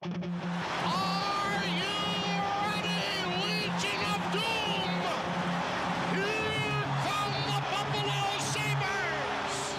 Are you ready, Legion of Doom? Here come the Buffalo Sabres!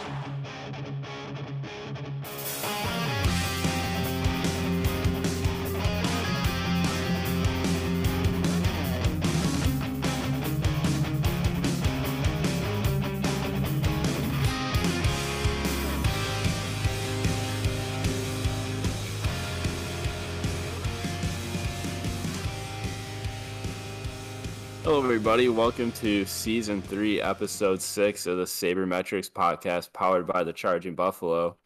Hello, everybody. Welcome to Season 3, Episode 6 of the Sabermetrics podcast powered by the Charging Buffalo.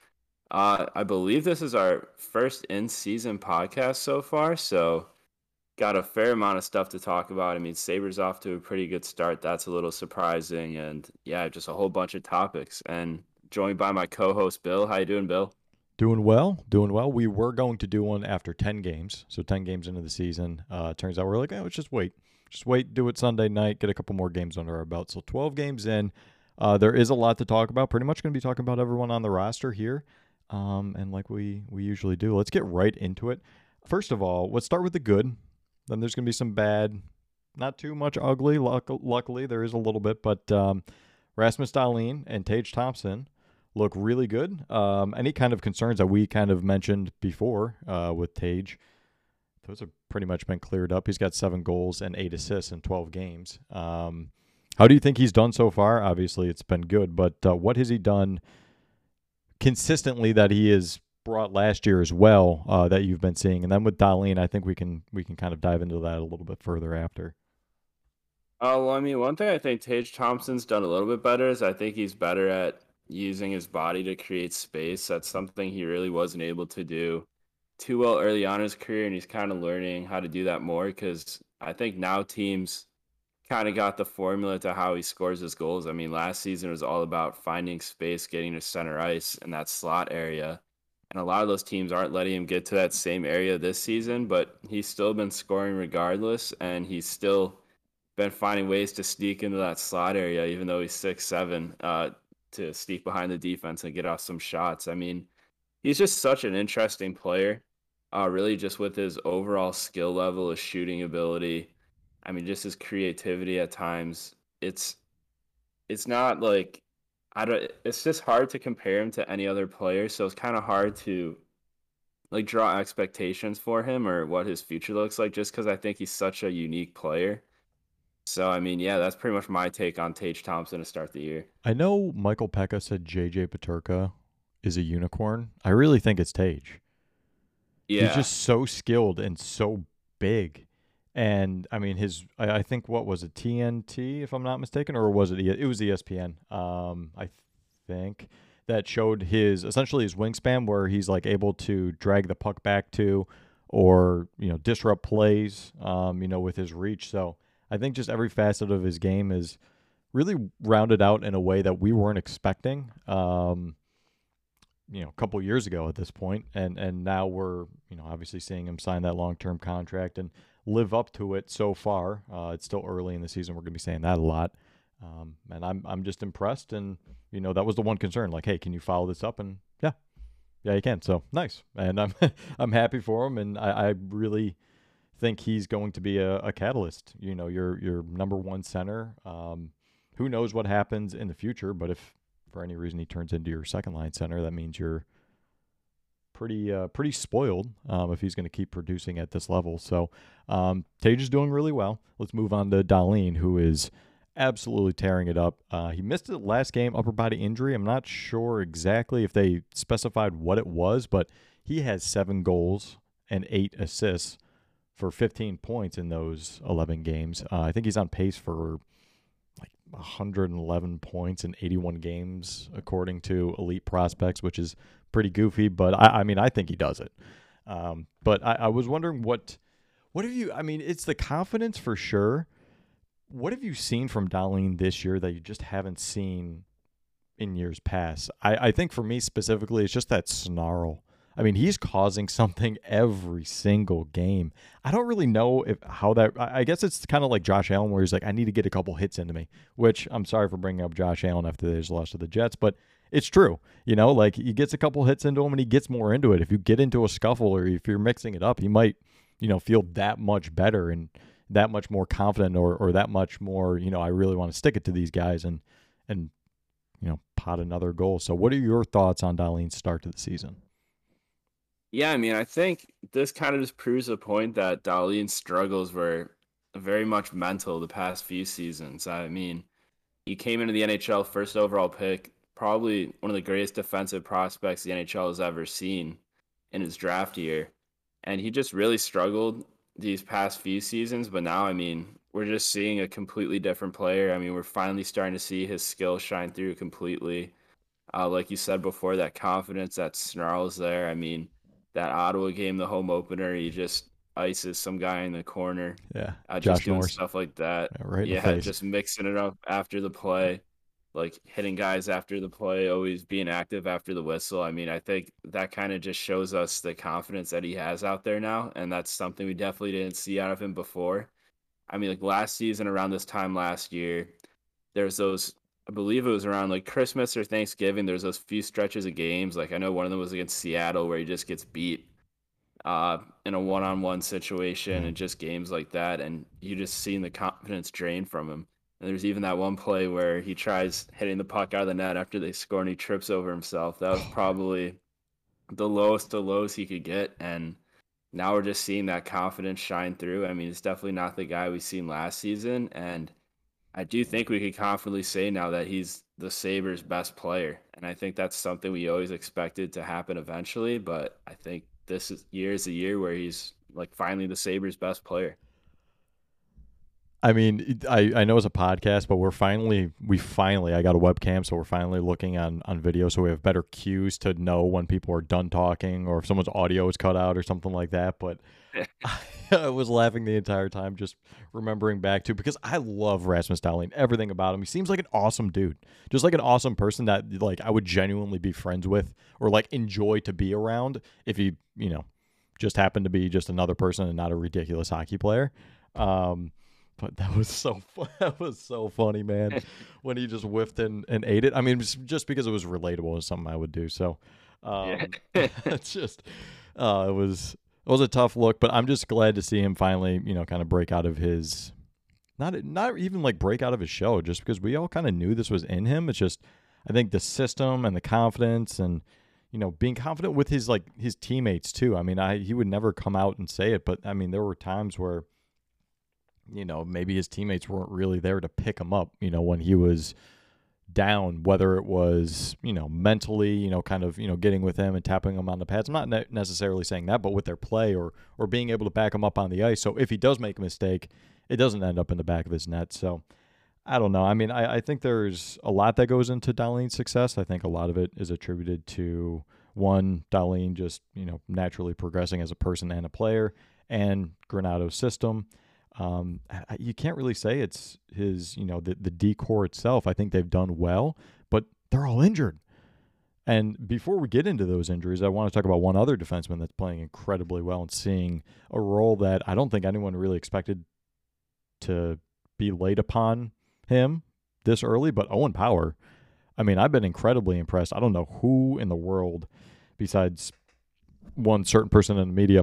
I believe this is our first in-season podcast so far, so got a fair amount of stuff to talk about. I mean, Sabres off to a pretty good start. That's a little surprising, and yeah, just a whole bunch of topics. And joined by my co-host, Bill. How you doing, Bill? Doing well. We were going to do one after 10 games, so 10 games into the season. Turns out we're like, let's just wait. Do it Sunday night, get a couple more games under our belt. So 12 games in. There is a lot to talk about. Pretty much going to be talking about everyone on the roster here, and like we usually do. Let's get right into it. First of all, let's start with the good. Then there's going to be some bad, not too much ugly. Luckily, there is a little bit, but Rasmus Dahlin and Tage Thompson look really good. Any kind of concerns that we kind of mentioned before with Tage, those have pretty much been cleared up. He's got 7 goals and 8 assists in 12 games. How do you think he's done so far? Obviously, it's been good, but what has he done consistently that he has brought last year as well that you've been seeing? And then with Dahlin, I think we can kind of dive into that a little bit further after. Well, I mean, one thing I think Tage Thompson's done a little bit better is I think he's better at using his body to create space. That's something he really wasn't able to do too well early on in his career, and he's kind of learning how to do that more because I think now teams kind of got the formula to how he scores his goals. I mean, last season was all about finding space, getting to center ice in that slot area. And a lot of those teams aren't letting him get to that same area this season, but he's still been scoring regardless, and he's still been finding ways to sneak into that slot area, even though he's 6'7", to sneak behind the defense and get off some shots. I mean, he's just such an interesting player, really just with his overall skill level, his shooting ability. I mean, just his creativity at times. It's not like I don't. It's just hard to compare him to any other player. So it's kind of hard to like draw expectations for him or what his future looks like, just because I think he's such a unique player. So, I mean, yeah, that's pretty much my take on Tage Thompson to start the year. I know Michael Pekka said JJ Peterka is a unicorn. I really think it's Tage. Yeah. He's just so skilled and so big. And I mean, I think, what was it, TNT, if I'm not mistaken, or was it? It was ESPN. I think that showed essentially his wingspan, where he's like able to drag the puck back to, or disrupt plays, with his reach. So I think just every facet of his game is really rounded out in a way that we weren't expecting. A couple years ago at this point, and now we're obviously seeing him sign that long-term contract and live up to it so far. It's still early in the season. We're going to be saying that a lot. And I'm just impressed. And, that was the one concern. Like, hey, can you follow this up? And yeah, you can. So nice. And I'm I'm happy for him. And I really think he's going to be a catalyst. Your number one center. Who knows what happens in the future? But if for any reason he turns into your second line center, that means you're pretty spoiled if he's going to keep producing at this level. So Tage is doing really well. Let's move on to Dahlin, who is absolutely tearing it up. He missed it last game, upper body injury. I'm not sure exactly if they specified what it was, but he has 7 goals and 8 assists for 15 points in those 11 games. I think he's on pace for like 111 points in 81 games, according to Elite Prospects, which is pretty goofy, but I mean, I think he does it. But I was wondering what have you, I mean, it's the confidence for sure. What have you seen from Dahlin this year that you just haven't seen in years past? I think for me specifically, it's just that snarl. I mean, he's causing something every single game. I don't really know I guess it's kind of like Josh Allen, where he's like, I need to get a couple hits into me, which I'm sorry for bringing up Josh Allen after his loss to the Jets, but it's true. Like he gets a couple hits into him and he gets more into it. If you get into a scuffle or if you're mixing it up, he might, feel that much better and that much more confident or that much more, I really want to stick it to these guys and pot another goal. So what are your thoughts on Dahlin's start to the season? Yeah, I mean, I think this kind of just proves a point that Dahlin's struggles were very much mental the past few seasons. I mean, he came into the NHL first overall pick, probably one of the greatest defensive prospects the NHL has ever seen in his draft year. And he just really struggled these past few seasons. But now, I mean, we're just seeing a completely different player. I mean, we're finally starting to see his skill shine through completely. Like you said before, that confidence, that snarls there. I mean, that Ottawa game, the home opener, he just ices some guy in the corner. Yeah, Just Josh doing Norris. stuff like that. Yeah, right in the Yeah, face. just mixing it up after the play, like hitting guys after the play, always being active after the whistle. I mean, I think that kind of just shows us the confidence that he has out there now, and that's something we definitely didn't see out of him before. I mean, like last season, around this time last year, there's those, I believe it was around like Christmas or Thanksgiving, there's those few stretches of games. Like I know one of them was against Seattle where he just gets beat in a one-on-one situation and just games like that, and you just seen the confidence drain from him. And there's even that one play where he tries hitting the puck out of the net after they score and he trips over himself. That was probably the lowest of lows he could get, and now we're just seeing that confidence shine through. I mean, it's definitely not the guy we seen last season, and I do think we could confidently say now that he's the Sabres' best player. And I think that's something we always expected to happen eventually, but I think year is the year where he's like finally the Sabres' best player. I mean, I know it's a podcast, but I got a webcam, so we're finally looking on video, so we have better cues to know when people are done talking or if someone's audio is cut out or something like that. But I was laughing the entire time just remembering back to, because I love Rasmus Dahlin, everything about him. He seems like an awesome dude, just like an awesome person that like I would genuinely be friends with or like enjoy to be around if he, just happened to be just another person and not a ridiculous hockey player. But that was so funny, man, when he just whiffed and ate it. I mean, just because it was relatable is something I would do. So it's just it was a tough look, but I'm just glad to see him finally, kind of break out of his not even like break out of his show, just because we all kind of knew this was in him. It's just I think the system and the confidence and being confident with his teammates too. I mean, he would never come out and say it, but I mean, there were times where maybe his teammates weren't really there to pick him up, when he was down, whether it was, mentally, kind of, getting with him and tapping him on the pads. I'm not necessarily saying that, but with their play or being able to back him up on the ice. So if he does make a mistake, it doesn't end up in the back of his net. So I don't know. I mean, I think there's a lot that goes into Dahlin's success. I think a lot of it is attributed to, one, Dahlin just, naturally progressing as a person and a player, and Granato's system. You can't really say it's his, the D-core itself. I think they've done well, but they're all injured. And before we get into those injuries, I want to talk about one other defenseman that's playing incredibly well and seeing a role that I don't think anyone really expected to be laid upon him this early, but Owen Power. I mean, I've been incredibly impressed. I don't know who in the world, besides one certain person in the media,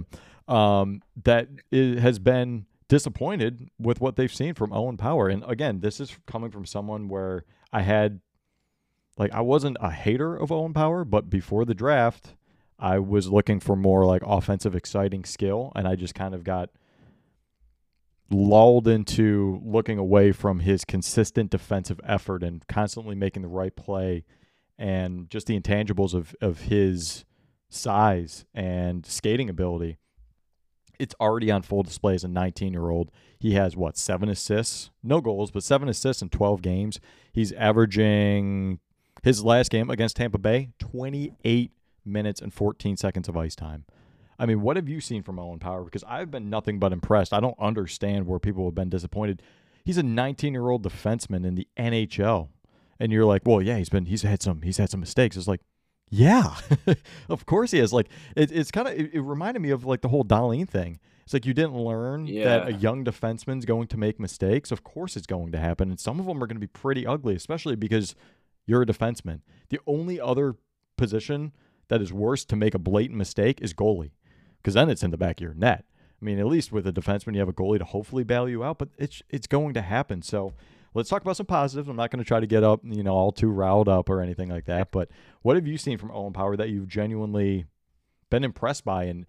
has been disappointed with what they've seen from Owen Power. And again, this is coming from someone where I wasn't a hater of Owen Power, but before the draft, I was looking for more like offensive, exciting skill. And I just kind of got lulled into looking away from his consistent defensive effort and constantly making the right play and just the intangibles of his size and skating ability. It's already on full display as a 19-year-old. He has, 7 assists? No goals, but 7 assists in 12 games. He's averaging, his last game against Tampa Bay, 28 minutes and 14 seconds of ice time. I mean, what have you seen from Owen Power? Because I've been nothing but impressed. I don't understand where people have been disappointed. He's a 19-year-old defenseman in the NHL. And you're like, well, yeah, he's had some mistakes. It's like, yeah, of course he has. Like, it's kind of, it reminded me of like the whole Dahlin thing. It's like you didn't learn that a young defenseman's going to make mistakes. Of course it's going to happen. And some of them are going to be pretty ugly, especially because You're a defenseman. The only other position that is worse to make a blatant mistake is goalie, because then it's in the back of your net. I mean, at least with a defenseman, you have a goalie to hopefully bail you out, but it's going to happen. So let's talk about some positives. I'm not going to try to get up, all too riled up or anything like that. But what have you seen from Owen Power that you've genuinely been impressed by, and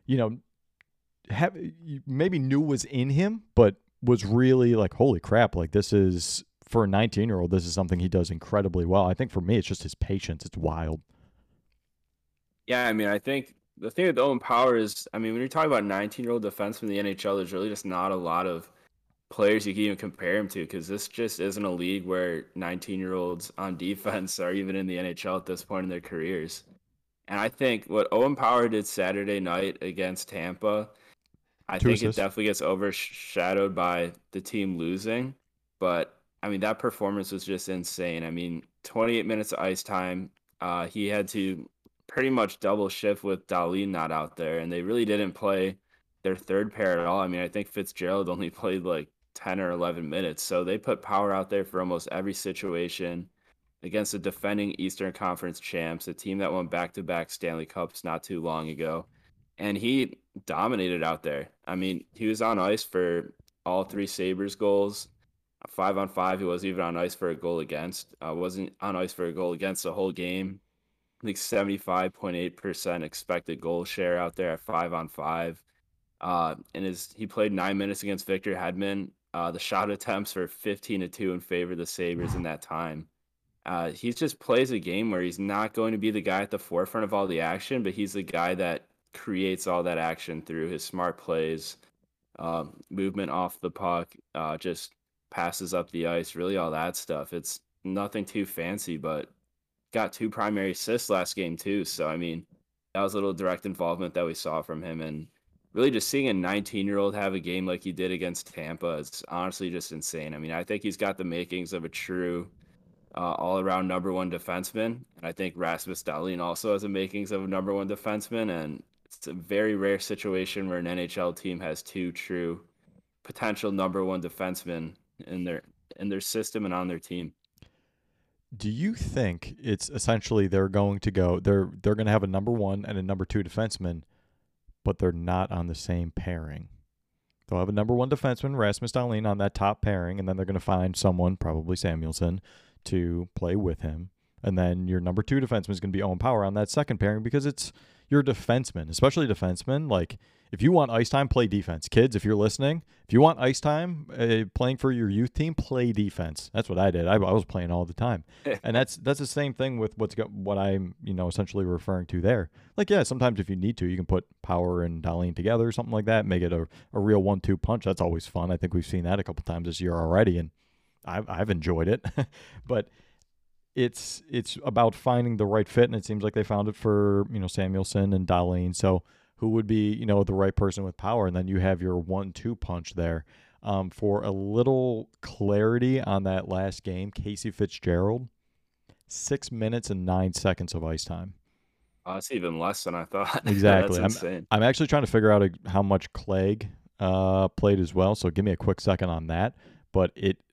you maybe knew was in him, but was really like, holy crap, like this is, for a 19-year-old, this is something he does incredibly well. I think for me, it's just his patience. It's wild. Yeah, I mean, I think the thing with Owen Power is, I mean, when you're talking about 19-year-old defensemen in the NHL, there's really just not a lot of players you can even compare him to, because this just isn't a league where 19-year-olds on defense are even in the NHL at this point in their careers. And I think what Owen Power did Saturday night against Tampa, I think it definitely gets overshadowed by the team losing. But, I mean, that performance was just insane. I mean, 28 minutes of ice time. He had to pretty much double shift with Dahlin not out there, and they really didn't play their third pair at all. I mean, I think Fitzgerald only played like 10 or 11 minutes. So they put Power out there for almost every situation against the defending Eastern Conference champs, a team that won back-to-back Stanley Cups not too long ago. And he dominated out there. I mean, he was on ice for all 3 Sabres goals. 5-on-5, he wasn't even on ice for a goal against. Wasn't on ice for a goal against the whole game. I think 75.8% expected goal share out there at 5-on-5. And he played 9 minutes against Victor Hedman. The shot attempts were 15-2 in favor of the Sabres in that time. He just plays a game where he's not going to be the guy at the forefront of all the action, but he's the guy that creates all that action through his smart plays, movement off the puck, just passes up the ice, really all that stuff. It's nothing too fancy, but got 2 primary assists last game too. So, I mean, that was a little direct involvement that we saw from him. And really just seeing a 19-year-old have a game like he did against Tampa is honestly just insane. I mean, I think he's got the makings of a true all-around number 1 defenseman. And I think Rasmus Dahlin also has the makings of a number 1 defenseman. And it's a very rare situation where an NHL team has 2 true potential number 1 defensemen in their system and on their team. Do you think it's essentially they're going to have a number 1 and a number 2 defenseman, but they're not on the same pairing? They'll have a number 1 defenseman, Rasmus Dahlin, on that top pairing, and then they're going to find someone, probably Samuelsson, to play with him. And then your number 2 defenseman is going to be Owen Power on that second pairing, because it's your defenseman, especially defenseman. Like, if you want ice time, play defense. Kids, if you're listening, if you want ice time playing for your youth team, play defense. That's what I did. I was playing all the time. And that's the same thing with what I'm essentially referring to there. Like, yeah, sometimes if you need to, you can put Power and Dahlin together or something like that, make it a real 1-2 punch. That's always fun. I think we've seen that a couple times this year already, and I've enjoyed it. But it's about finding the right fit, and it seems like they found it for Samuelsson and Dahlin. So who would be the right person with Power, and then you have your 1-2 punch there. For a little clarity on that last game, Casey Fitzgerald, 6 minutes and 9 seconds of ice time. It's even less than I thought. Exactly. That's insane. I'm actually trying to figure out how much Clegg played as well, so give me a quick second on that. But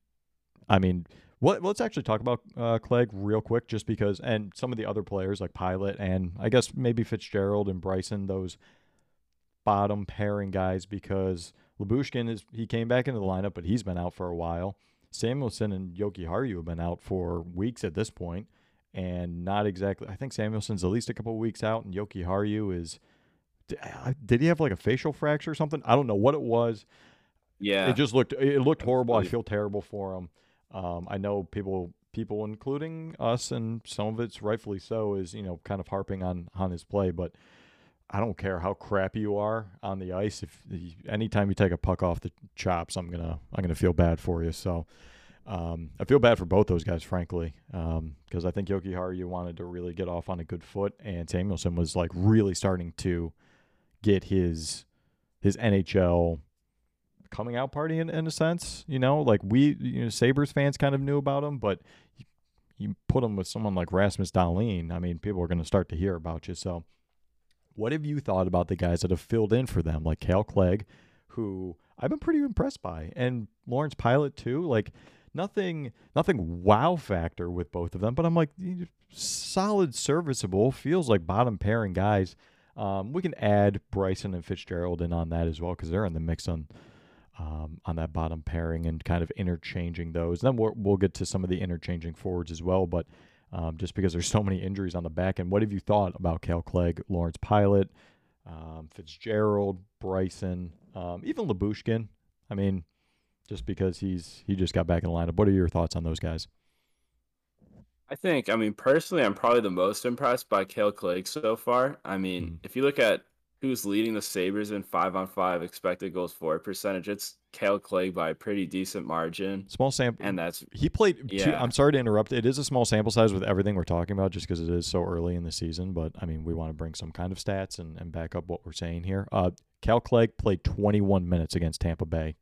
let's actually talk about Clegg real quick, just because, and some of the other players like Pilot and I guess maybe Fitzgerald and Bryson, those bottom pairing guys, because Lyubushkin he came back into the lineup, but he's been out for a while. Samuelsson and Jokiharju have been out for weeks at this point, and not exactly. I think Samuelson's at least a couple of weeks out, and Jokiharju is. Did he have like a facial fracture or something? I don't know what it was. Yeah, it looked horrible. I feel terrible for him. I know people, including us, and some of it's rightfully so, is kind of harping on his play. But I don't care how crappy you are on the ice. Anytime you take a puck off the chops, I'm gonna feel bad for you. So I feel bad for both those guys, frankly, because I think Jokiharju wanted to really get off on a good foot, and Samuelsson was like really starting to get his NHL coming out party in a sense, like we Sabres fans kind of knew about him, but you put him with someone like Rasmus Dahlin, I mean, people are going to start to hear about you. So what have you thought about the guys that have filled in for them, like Kale Clegg, who I've been pretty impressed by, and Lawrence Pilot too? Like, nothing wow factor with both of them. But I'm like, solid, serviceable. Feels like bottom pairing guys. We can add Bryson and Fitzgerald in on that as well because they're in the mix on that bottom pairing and kind of interchanging those. Then we'll get to some of the interchanging forwards as well. But just because there's so many injuries on the back end, what have you thought about Kale Clegg, Lawrence Pilot, Fitzgerald, Bryson, even Labushkin? I mean, just because he just got back in the lineup. What are your thoughts on those guys? I mean, personally, I'm probably the most impressed by Kale Clegg so far. I mean, Mm. if you look at who's leading the Sabres in 5-on-5 expected goals for percentage, it's Kale Clegg by a pretty decent margin. Small sample. And that's, He played. yeah, I'm sorry to interrupt. It is a small sample size with everything we're talking about, just because it is so early in the season. But I mean, we want to bring some kind of stats and back up what we're saying here. Cal Clegg played 21 minutes against Tampa Bay.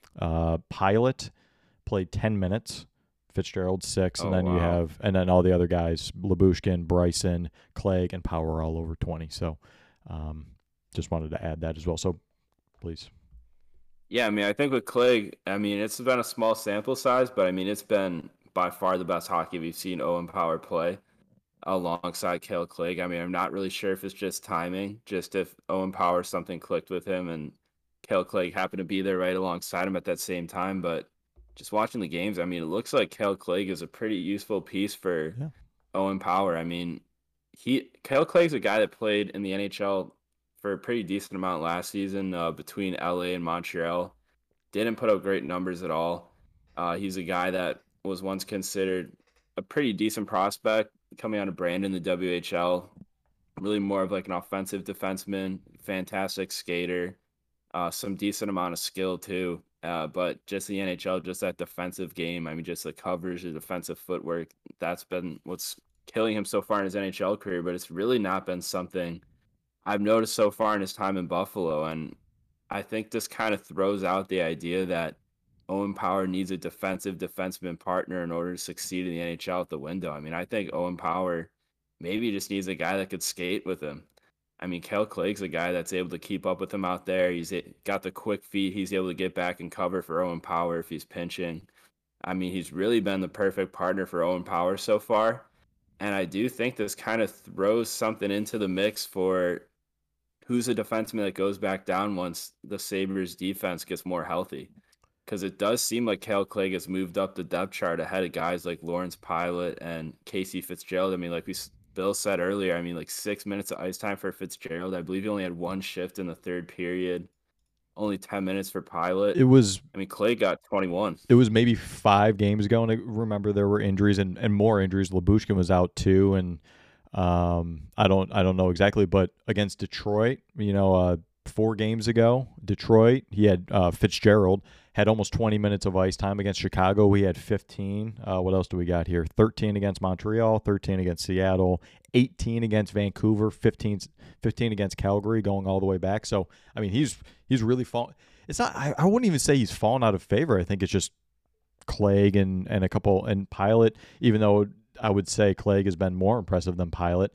Pilot played 10 minutes. Fitzgerald 6, and oh, then you wow. have, and then all the other guys, Labushkin, Bryson, Clegg, and Power all over 20. So, just wanted to add that as well. So, please. Yeah, I mean, I think with Clegg, I mean, it's been a small sample size, but I mean, it's been by far the best hockey we've seen Owen Power play alongside Kale Clegg. I mean, I'm not really sure if it's just timing, just if Owen Power something clicked with him and Kale Clegg happened to be there right alongside him at that same time. But just watching the games, I mean, it looks like Kale Clegg is a pretty useful piece for Yeah. Owen Power. I mean, Kale Clagg's a guy that played in the NHL for a pretty decent amount last season between LA and Montreal. Didn't put up great numbers at all. He's a guy that was once considered a pretty decent prospect coming out of Brandon, the WHL. Really more of like an offensive defenseman, fantastic skater, some decent amount of skill too. But just the NHL, just that defensive game. I mean, just the coverage, the defensive footwork. That's been what's killing him so far in his NHL career. But it's really not been something I've noticed so far in his time in Buffalo. And I think this kind of throws out the idea that Owen Power needs a defensive defenseman partner in order to succeed in the NHL at the window. I mean, I think Owen Power maybe just needs a guy that could skate with him. I mean, Kel Clagg's a guy that's able to keep up with him out there. Got the quick feet. He's able to get back and cover for Owen Power if he's pinching. I mean, he's really been the perfect partner for Owen Power so far. And I do think this kind of throws something into the mix for who's a defenseman that goes back down once the Sabres defense gets more healthy. Because it does seem like Kale Clegg has moved up the depth chart ahead of guys like Lawrence Pilot and Casey Fitzgerald. I mean, like Bill said earlier, I mean, like 6 minutes of ice time for Fitzgerald. I believe he only had one shift in the third period, only 10 minutes for Pilot. It was I mean, Clegg got 21. maybe 5 games ago, and I remember there were injuries and more injuries. Labushkin was out too, and I don't know exactly, but against Detroit, 4 games ago, Detroit, he had Fitzgerald had almost 20 minutes of ice time. Against Chicago, we had 15. What else do we got here? 13 against Montreal, 13 against Seattle, 18 against Vancouver, 15 against Calgary, going all the way back. So, I mean, he's really fallen. It's not. I wouldn't even say he's fallen out of favor. I think it's just Clegg and a couple and Pilot. Even though I would say Clegg has been more impressive than Pilot.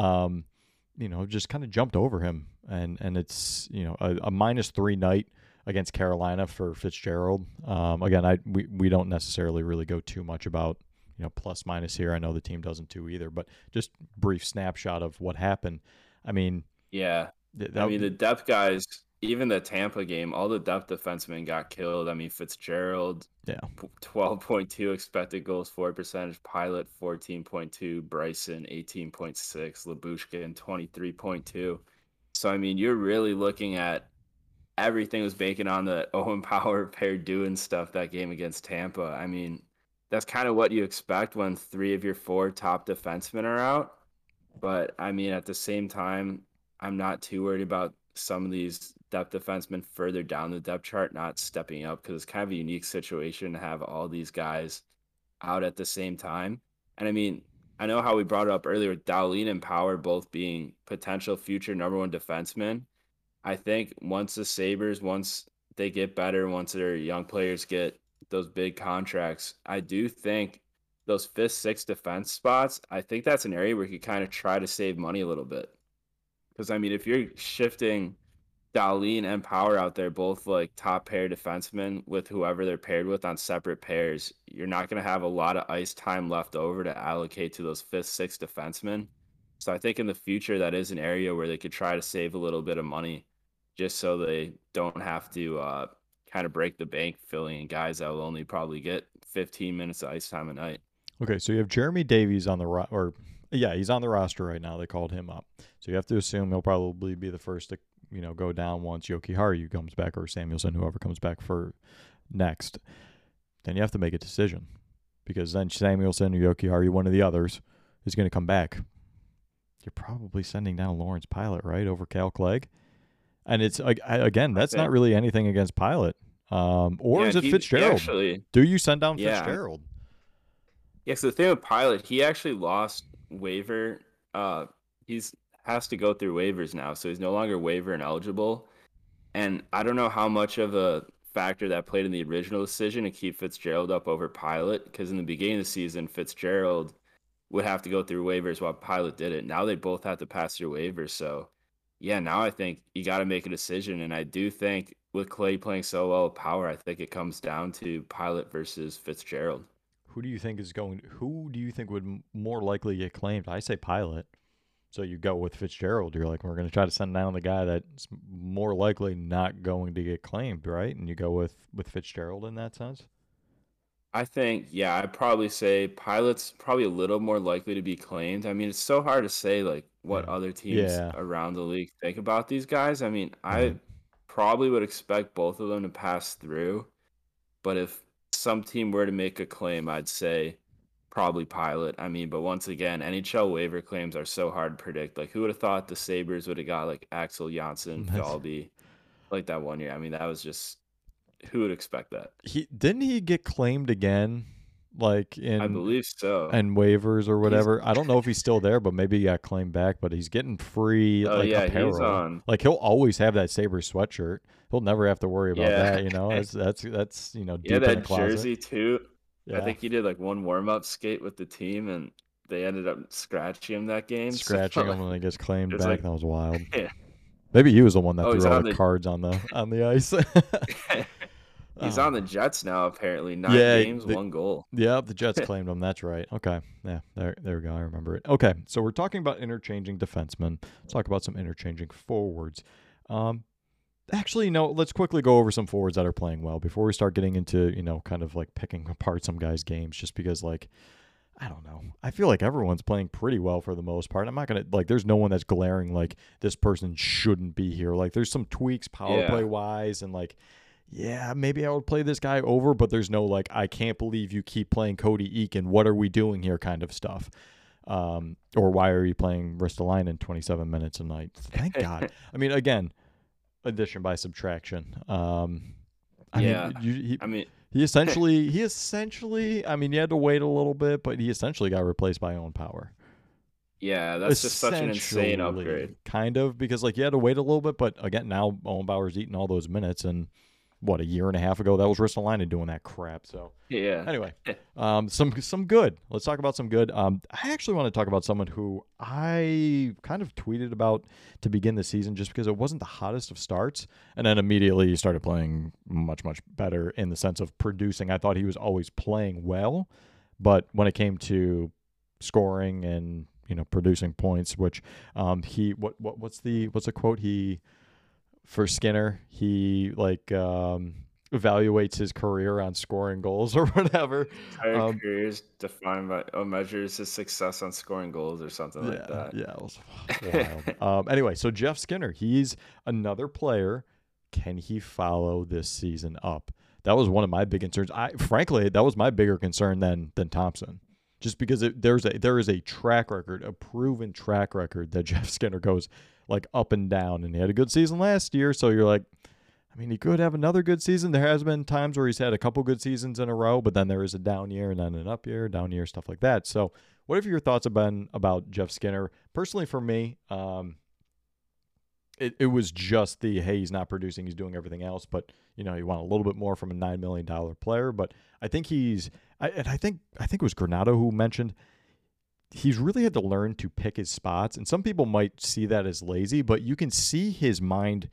Just kind of jumped over him, and it's a -3 night against Carolina for Fitzgerald. Again, we don't necessarily really go too much about plus minus here. I know the team doesn't too either, but just brief snapshot of what happened. I mean, Yeah. I mean, the depth guys, even the Tampa game, all the depth defensemen got killed. I mean, Fitzgerald, yeah, 12.2 expected goals for percentage, Pilot 14.2, Bryson 18.6, Labushkin 23.2. So I mean, you're really looking at everything was banking on the Owen Power pair doing stuff that game against Tampa. I mean, that's kind of what you expect when 3 of your 4 top defensemen are out. But I mean, at the same time, I'm not too worried about some of these depth defensemen further down the depth chart not stepping up because it's kind of a unique situation to have all these guys out at the same time. And I mean, I know how we brought it up earlier with Dowling and Power both being potential future number 1 defensemen. I think once the Sabres, once they get better, once their young players get those big contracts, I do think those 5th, 6th defense spots, I think that's an area where you could kind of try to save money a little bit. Because, I mean, if you're shifting Dahlin and Power out there, both like top pair defensemen with whoever they're paired with on separate pairs. You're not going to have a lot of ice time left over to allocate to those fifth, sixth defensemen. So I think in the future, that is an area where they could try to save a little bit of money just so they don't have to kind of break the bank filling in guys that will only probably get 15 minutes of ice time a night. Okay, so you have Jeremy Davies on the he's on the roster right now. They called him up, so you have to assume he'll probably be the first to go down once Jokiharju comes back or Samuelsson, whoever comes back for next. Then you have to make a decision because then Samuelsson or Jokiharju, one of the others, is going to come back. You're probably sending down Lawrence Pilot, right, over Cal Clegg, and it's again that's not really anything against Pilot, or is it Fitzgerald? Do you send down Fitzgerald? Yeah, so the thing with Pilot, he actually lost waiver. He's has to go through waivers now, so he's no longer waiver ineligible. And I don't know how much of a factor that played in the original decision to keep Fitzgerald up over Pilot, because in the beginning of the season, Fitzgerald would have to go through waivers while Pilot did it. Now they both have to pass through waivers. So, yeah, now I think you got to make a decision. And I do think with Clay playing so well with Power, I think it comes down to Pilot versus Fitzgerald. Who do you think would more likely get claimed? I say Pilot. So you go with Fitzgerald. You're like, we're going to try to send down the guy that's more likely not going to get claimed, right? And you go with Fitzgerald in that sense? I think, yeah, I'd probably say Pilot's probably a little more likely to be claimed. I mean, it's so hard to say, like, what other teams around the league think about these guys. I mean, I probably would expect both of them to pass through. But if some team were to make a claim, I'd say probably Pilot. I mean, but once again, NHL waiver claims are so hard to predict. Like, who would have thought the Sabres would have got like Axel Janssen, Dalby, like that one year? I mean, that was just, who would expect that? Didn't he get claimed again? Like in, I believe so, and waivers or whatever. I don't know if he's still there, but maybe he got claimed back. But he's getting free apparel. He's on. Like he'll always have that Sabres sweatshirt. He'll never have to worry about that. That's deep that jersey too. Yeah. I think he did like one warm up skate with the team, and they ended up scratching him that game. Scratching him when he gets claimed back. Like, that was wild. Yeah. Maybe he was the one that threw all the cards on the ice. He's on the Jets now, apparently. 9 games, 1 goal. Yeah, the Jets claimed him. That's right. Okay. Yeah, there we go. I remember it. Okay, so we're talking about interchanging defensemen. Let's talk about some interchanging forwards. Actually, let's quickly go over some forwards that are playing well before we start getting into, kind of like picking apart some guys' games, just because, like, I don't know. I feel like everyone's playing pretty well for the most part. I'm not going to, like, there's no one that's glaring like this person shouldn't be here. Like, there's some tweaks power play-wise and, like, yeah, maybe I would play this guy over, but there's no, like, I can't believe you keep playing Cody Eakin. What are we doing here kind of stuff. Or why are you playing Ristolainen 27 minutes a night? Thank God. I mean, again, addition by subtraction. He essentially, I mean, you had to wait a little bit, but he essentially got replaced by Owen Power. Yeah, that's just such an insane upgrade. Kind of, because, like, you had to wait a little bit, but again, now Owen Power's eating all those minutes, and a year and a half ago, that was Ristolainen doing that crap. So yeah. Anyway, some good. Let's talk about some good. I actually want to talk about someone who I kind of tweeted about to begin the season, just because it wasn't the hottest of starts, and then immediately he started playing much, much better in the sense of producing. I thought he was always playing well, but when it came to scoring and producing points, which what's the quote for Skinner, he evaluates his career on scoring goals or whatever. Entire career is defined by measures his success on scoring goals or something like that. Yeah, it was wild. Anyway, so Jeff Skinner, he's another player. Can he follow this season up? That was one of my big concerns. Frankly, that was my bigger concern than Thompson. Just because there is a track record, a proven track record that Jeff Skinner goes like up and down, and he had a good season last year. So you're like, I mean, he could have another good season. There has been times where he's had a couple good seasons in a row, but then there is a down year and then an up year, down year, stuff like that. So what have your thoughts been about Jeff Skinner? Personally, for me, it was just hey, he's not producing, he's doing everything else, but you want a little bit more from a $9 million player. But I think I think it was Granato who mentioned he's really had to learn to pick his spots. And some people might see that as lazy, but you can see his mind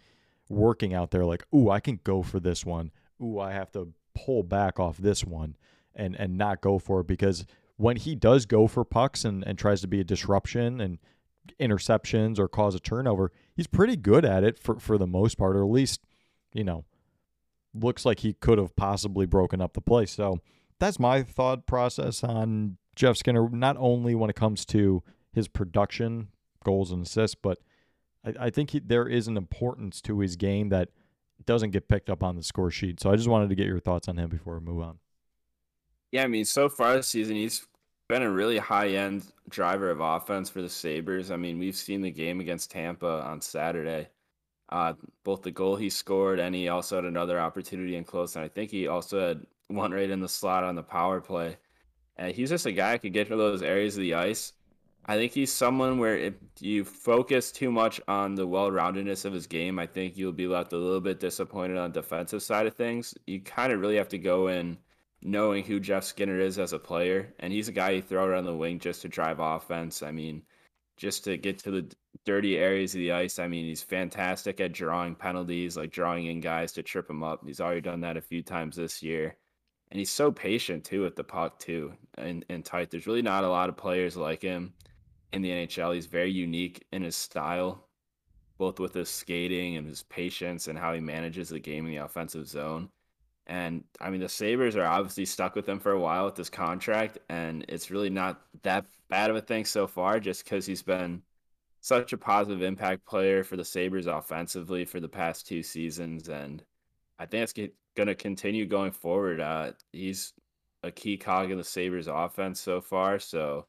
working out there like, ooh, I can go for this one. Ooh, I have to pull back off this one and not go for it, because when he does go for pucks and tries to be a disruption and interceptions or cause a turnover, he's pretty good at it for the most part, or at least, looks like he could have possibly broken up the play. So that's my thought process on Jeff Skinner, not only when it comes to his production, goals and assists, but I think there is an importance to his game that doesn't get picked up on the score sheet. So I just wanted to get your thoughts on him before we move on. Yeah, I mean, so far this season, he's been a really high-end driver of offense for the Sabres. I mean, we've seen the game against Tampa on Saturday. Both the goal he scored, and he also had another opportunity in close, and I think he also had one right in the slot on the power play. And he's just a guy who could get to those areas of the ice. I think he's someone where if you focus too much on the well-roundedness of his game, I think you'll be left a little bit disappointed on the defensive side of things. You kind of really have to go in knowing who Jeff Skinner is as a player, and he's a guy you throw around the wing just to drive offense. I mean, just to get to the dirty areas of the ice. I mean, he's fantastic at drawing penalties, like drawing in guys to trip him up. He's already done that a few times this year. And he's so patient, too, with the puck, too, and tight. There's really not a lot of players like him in the NHL. He's very unique in his style, both with his skating and his patience and how he manages the game in the offensive zone. And, I mean, the Sabres are obviously stuck with him for a while with this contract, and it's really not that bad of a thing so far, just because he's been such a positive impact player for the Sabres offensively for the past 2 seasons, and I think it's going to continue going forward. He's a key cog in the Sabres offense so far, so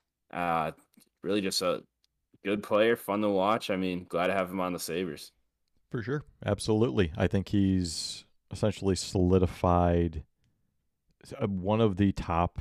really just a good player, fun to watch. I mean, glad to have him on the Sabres. For sure. Absolutely. I think he's essentially solidified one of the top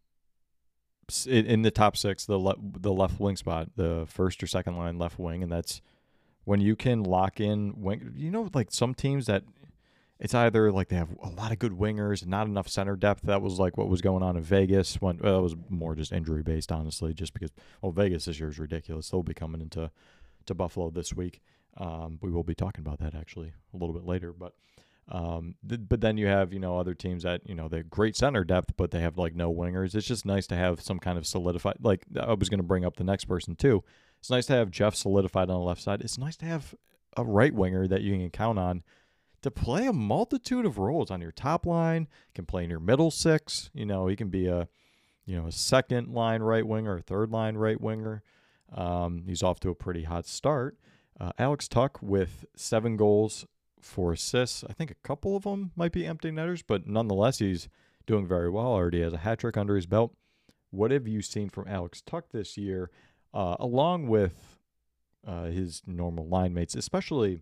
in the top 6, the left wing spot, the first or second line left wing. And that's when you can lock in wing, like some teams that it's either like they have a lot of good wingers and not enough center depth. That was like what was going on in Vegas when that was more just injury based, honestly, just because, Vegas this year is ridiculous. They'll be coming into Buffalo this week. We will be talking about that actually a little bit later, but then you have, other teams that, they're great center depth, but they have like no wingers. It's just nice to have some kind of solidified, like I was going to bring up the next person too. It's nice to have Jeff solidified on the left side. It's nice to have a right winger that you can count on to play a multitude of roles on your top line, can play in your middle 6. He can be a second line right winger, a third line right winger. He's off to a pretty hot start. Alex Tuch with 7 goals, 4 assists. I think a couple of them might be empty netters, but nonetheless, he's doing very well. Already has a hat trick under his belt. What have you seen from Alex Tuch this year, along with his normal line mates, especially?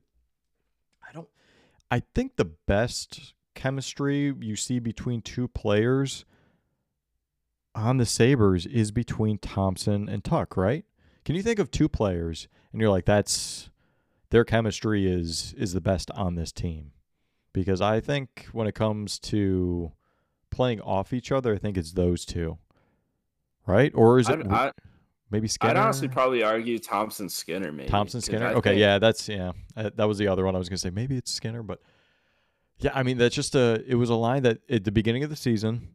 I think the best chemistry you see between 2 players on the Sabres is between Thompson and Tuch, right? Can you think of 2 players and you're like, their chemistry is the best on this team? Because I think when it comes to playing off each other, I think it's those 2, right? Or is it maybe Skinner? I'd honestly probably argue Thompson Skinner, maybe. Thompson Skinner? Okay, that was the other one I was going to say. Maybe it's Skinner, but yeah, I mean, that's just it was a line that at the beginning of the season,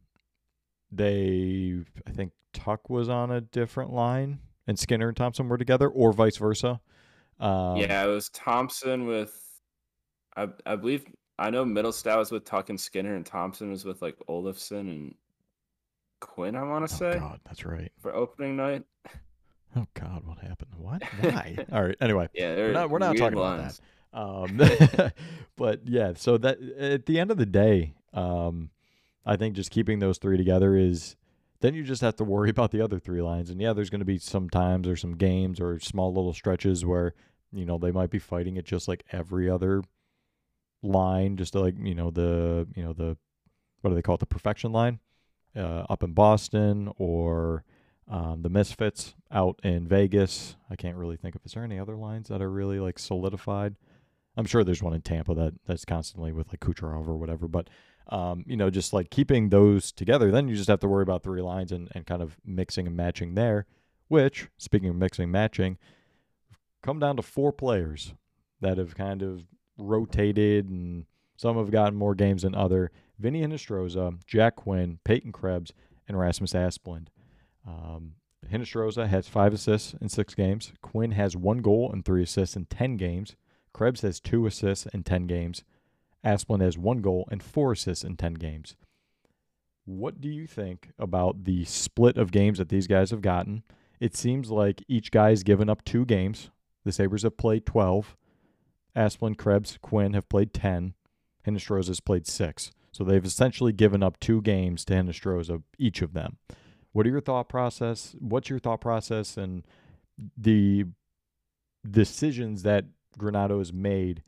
I think Tuch was on a different line and Skinner and Thompson were together, or vice versa. Yeah, it was Thompson with, I believe, I know Middlestat was with Tuch and Skinner, and Thompson was with like Olofsson and Quinn, I want to say. Oh, God, that's right. For opening night. Oh, God, what happened? What? Why? All right, anyway. Yeah, we're not talking lines. About that. But, yeah, so that at the end of the day, I think just keeping those 3 together is then you just have to worry about the other 3 lines. And, yeah, there's going to be some times or some games or small little stretches where, they might be fighting it just like every other line, just like, the what do they call it, the perfection line up in Boston, or the Misfits out in Vegas. I can't really think of, is there any other lines that are really like solidified? I'm sure there's one in Tampa that's constantly with like Kucherov or whatever, but just like keeping those together, then you just have to worry about 3 lines and kind of mixing and matching there, which, speaking of mixing and matching, come down to 4 players that have kind of rotated, and some have gotten more games than other. Vinny Hinostroza, Jack Quinn, Peyton Krebs, and Rasmus Asplund. Hinostroza has 5 assists in 6 games. Quinn has 1 goal and 3 assists in 10 games. Krebs has 2 assists in 10 games. Asplund has 1 goal and 4 assists in 10 games. What do you think about the split of games that these guys have gotten? It seems like each guy's given up 2 games. The Sabres have played 12. Asplund, Krebs, Quinn have played 10. Hinostroza has played 6. So they've essentially given up 2 games to Hinostroza, each of them. What's your thought process and the decisions that Granato has made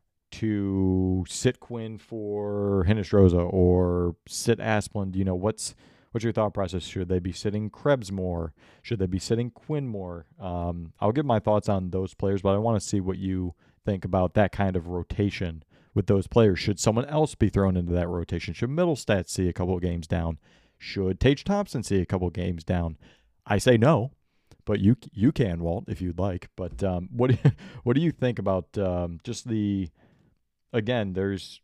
to sit Quinn for Hinostroza or sit Asplund? What's your thought process? Should they be sitting Krebs more? Should they be sitting Quinn more? I'll give my thoughts on those players, but I want to see what you think about that kind of rotation with those players. Should someone else be thrown into that rotation? Should Middlestat see a couple of games down? Should Tage Thompson see a couple of games down? I say no, but you can, Walt, if you'd like. But what do you think about just the, again, there's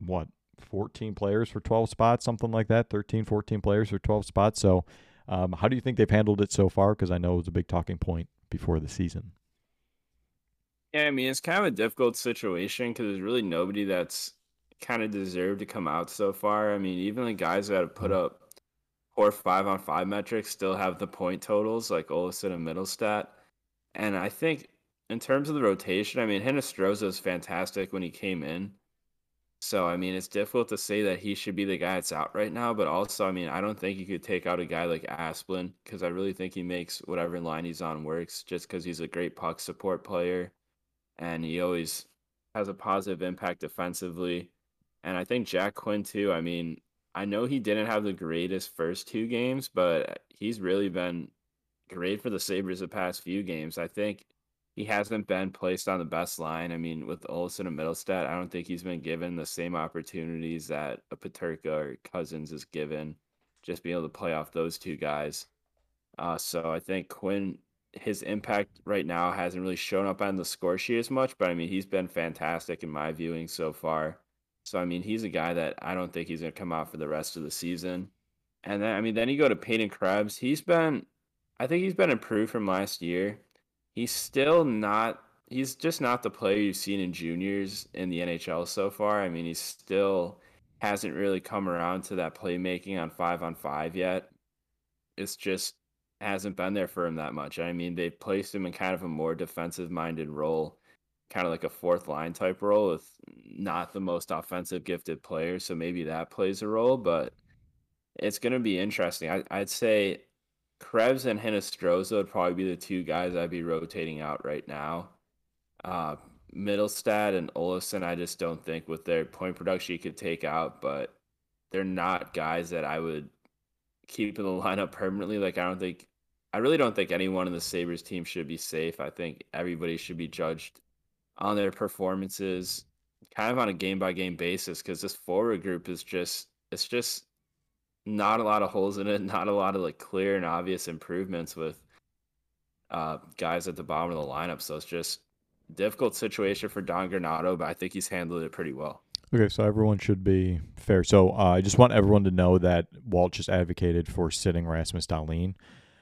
14 players for 12 spots, something like that, 13, 14 players for 12 spots. So how do you think they've handled it so far? Because I know it was a big talking point before the season. Yeah, I mean, it's kind of a difficult situation because there's really nobody that's kind of deserved to come out so far. I mean, even the guys that have put up poor 5-on-5 metrics still have the point totals like Olsen and Middlestat. And I think in terms of the rotation, I mean, Hinostroza is fantastic when he came in. So, I mean, it's difficult to say that he should be the guy that's out right now. But also, I mean, I don't think you could take out a guy like Asplund because I really think he makes whatever line he's on works just because he's a great puck support player. And he always has a positive impact defensively. And I think Jack Quinn, too. I mean, I know he didn't have the greatest first 2 games, but he's really been great for the Sabres the past few games. I think he hasn't been placed on the best line. I mean, with Olsen and Middlestat, I don't think he's been given the same opportunities that a Peterka or Cousins is given, just being able to play off those 2 guys. So I think Quinn, his impact right now hasn't really shown up on the score sheet as much, but I mean, he's been fantastic in my viewing so far. So, I mean, he's a guy that I don't think he's going to come out for the rest of the season. And then, I mean, then you go to Peyton Krebs. I think he's been improved from last year. He's just not the player you've seen in juniors in the NHL so far. I mean, he still hasn't really come around to that playmaking on 5-on-5 yet. It's just hasn't been there for him that much. I mean, they've placed him in kind of a more defensive-minded role, kind of like a 4th line type role with not the most offensive gifted player. So maybe that plays a role, but it's going to be interesting. I'd say Krebs and Hinostroza would probably be the 2 guys I'd be rotating out right now. Middlestat and Olsen, I just don't think with their point production you could take out, but they're not guys that I would keep in the lineup permanently. Like, I really don't think anyone in the Sabres team should be safe. I think everybody should be judged on their performances kind of on a game-by-game basis because this forward group is just not a lot of holes in it, not a lot of like clear and obvious improvements with guys at the bottom of the lineup. So it's just a difficult situation for Don Granato, but I think he's handled it pretty well. Okay, so everyone should be fair. So I just want everyone to know that Walt just advocated for sitting Rasmus Dahlin.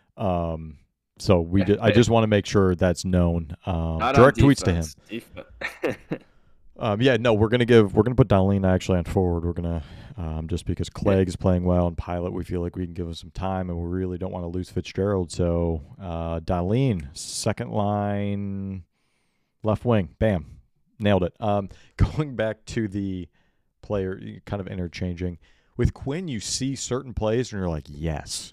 So I just want to make sure that's known. Direct tweets to him. We're gonna put Dahlin actually on forward. We're gonna just because Clegg is playing well and Pilot, we feel like we can give him some time, and we really don't want to lose Fitzgerald. So Dahlin, 2nd line, left wing, bam, nailed it. Going back to the player, kind of interchanging with Quinn, you see certain plays and you're like, yes,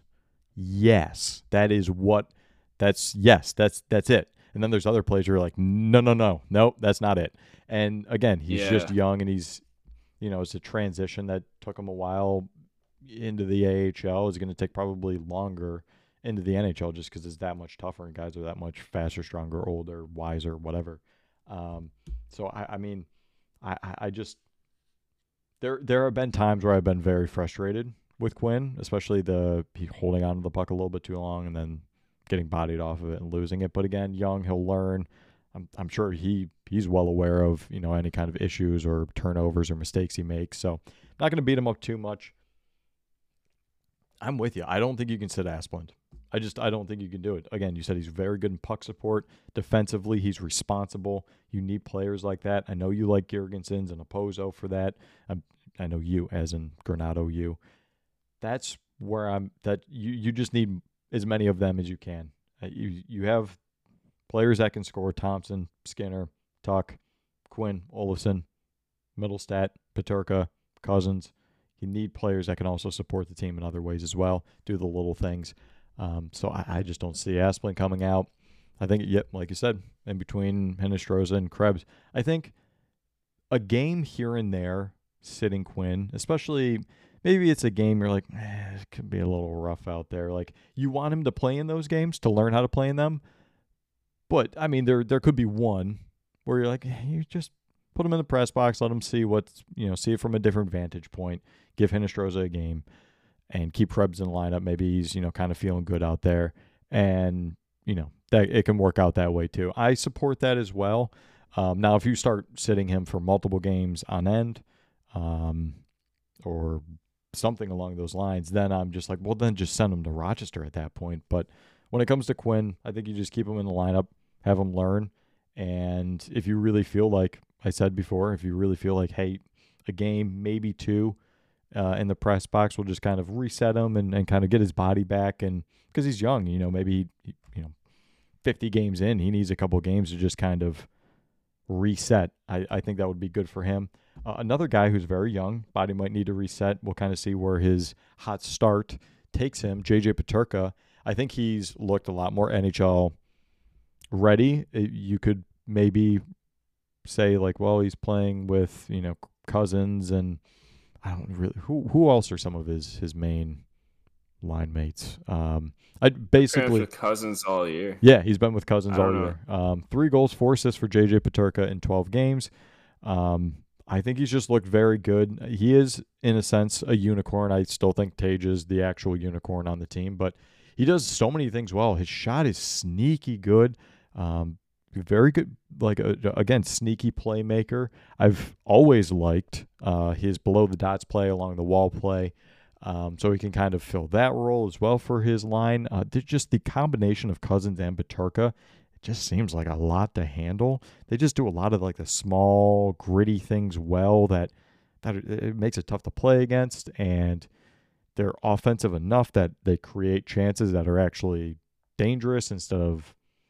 that's it. And then there's other plays where you're like, no, that's not it. And again, he's just young, and he's, it's a transition that took him a while into the AHL. Is going to take probably longer into the NHL just because it's that much tougher and guys are that much faster, stronger, older, wiser, whatever. So I just there have been times where I've been very frustrated with Quinn, especially he holding on to the puck a little bit too long and then getting bodied off of it and losing it. But again, young, he'll learn. I'm sure he's well aware of, any kind of issues or turnovers or mistakes he makes. So not going to beat him up too much. I'm with you. I don't think you can sit Asplund. I don't think you can do it. Again, you said he's very good in puck support. Defensively, he's responsible. You need players like that. I know you like Girgensons and Opozo for that. I know you, as in Granado, you. That's where you just need as many of them as you can. You have players that can score: Thompson, Skinner, Tuck, Quinn, Olofsson, Middlestat, Peterka, Cousins. You need players that can also support the team in other ways as well, do the little things. So I just don't see Asplund coming out. I think, like you said, in between Hinostroza and Krebs, I think a game here and there sitting Quinn, especially maybe it's a game you're like, it could be a little rough out there. Like, you want him to play in those games to learn how to play in them. But, I mean, there could be one where you're like, you just put him in the press box, let him see see it from a different vantage point, give Hinostroza a game, and keep Krebs in the lineup. Maybe he's, kind of feeling good out there. And, that it can work out that way too. I support that as well. Now, if you start sitting him for multiple games on end, or something along those lines, then I'm just like, well, then just send him to Rochester at that point. But when it comes to Quinn, I think you just keep him in the lineup, have him learn. And if you really feel like, I said before, if you really feel like, hey, a game, maybe two, in the press box will just kind of reset him and kind of get his body back. And because he's young, maybe 50 games in, he needs a couple games to just kind of reset. I think that would be good for him. Another guy who's very young, body might need to reset. We'll kind of see where his hot start takes him. JJ Peterka, I think he's looked a lot more NHL ready. You could maybe say like, well, he's playing with, Cousins, and I don't really, who else are some of his main line mates? I basically with Cousins all year. Yeah, he's been with Cousins all year. 3 goals, 4 assists for JJ Peterka in 12 games. I think he's just looked very good. He is, in a sense, a unicorn. I still think Tage is the actual unicorn on the team, but he does so many things well. His shot is sneaky good. Very good, again, sneaky playmaker. I've always liked his below-the-dots play, along the wall play. So he can kind of fill that role as well for his line. Just the combination of Cousins and Peterka, it just seems like a lot to handle. They just do a lot of the small, gritty things well that it makes it tough to play against, and they're offensive enough that they create chances that are actually dangerous instead of,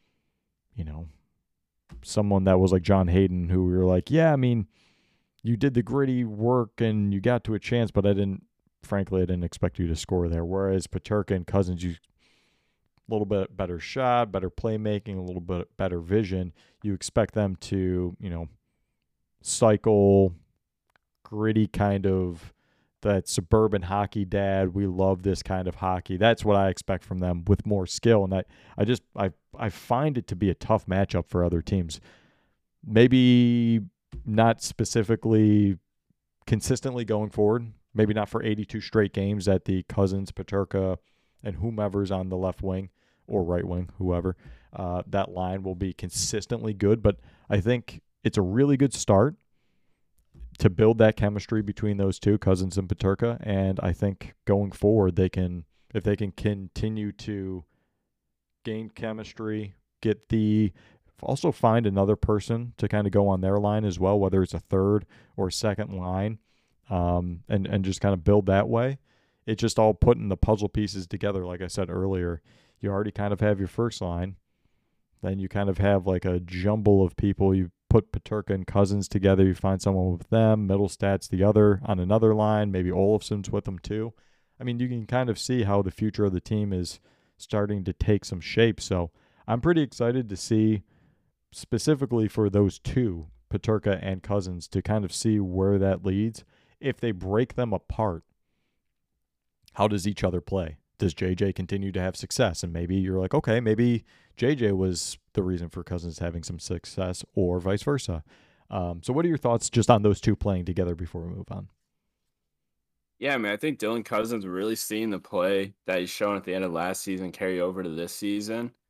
someone that was like John Hayden, who we were like, yeah, I mean, you did the gritty work and you got to a chance, but I didn't expect you to score there. Whereas Peterka and Cousins, you a little bit better shot, better playmaking, a little bit better vision. You expect them to, cycle, gritty kind of that suburban hockey dad. We love this kind of hockey. That's what I expect from them with more skill. And I find it to be a tough matchup for other teams. Maybe not specifically consistently going forward. Maybe not for 82 straight games that the Cousins, Peterka, and whomever's on the left wing or right wing, whoever, that line will be consistently good. But I think it's a really good start to build that chemistry between those two, Cousins and Peterka. And I think going forward, if they can continue to gain chemistry, also find another person to kind of go on their line as well, whether it's a third or second line, and just kind of build that way. It's just all putting the puzzle pieces together. Like I said earlier, you already kind of have your first line. Then you kind of have like a jumble of people. You put Peterka and Cousins together. You find someone with them. Middlestat's the other on another line. Maybe Olofsson's with them too. I mean, you can kind of see how the future of the team is starting to take some shape. So I'm pretty excited to see, specifically for those two, Peterka and Cousins, to kind of see where that leads. If they break them apart, how does each other play? Does JJ continue to have success? And maybe you're like, okay, maybe JJ was the reason for Cousins having some success, or vice versa. So what are your thoughts just on those two playing together before we move on? Yeah, I mean, I think Dylan Cousins really seeing the play that he's shown at the end of last season carry over to this season.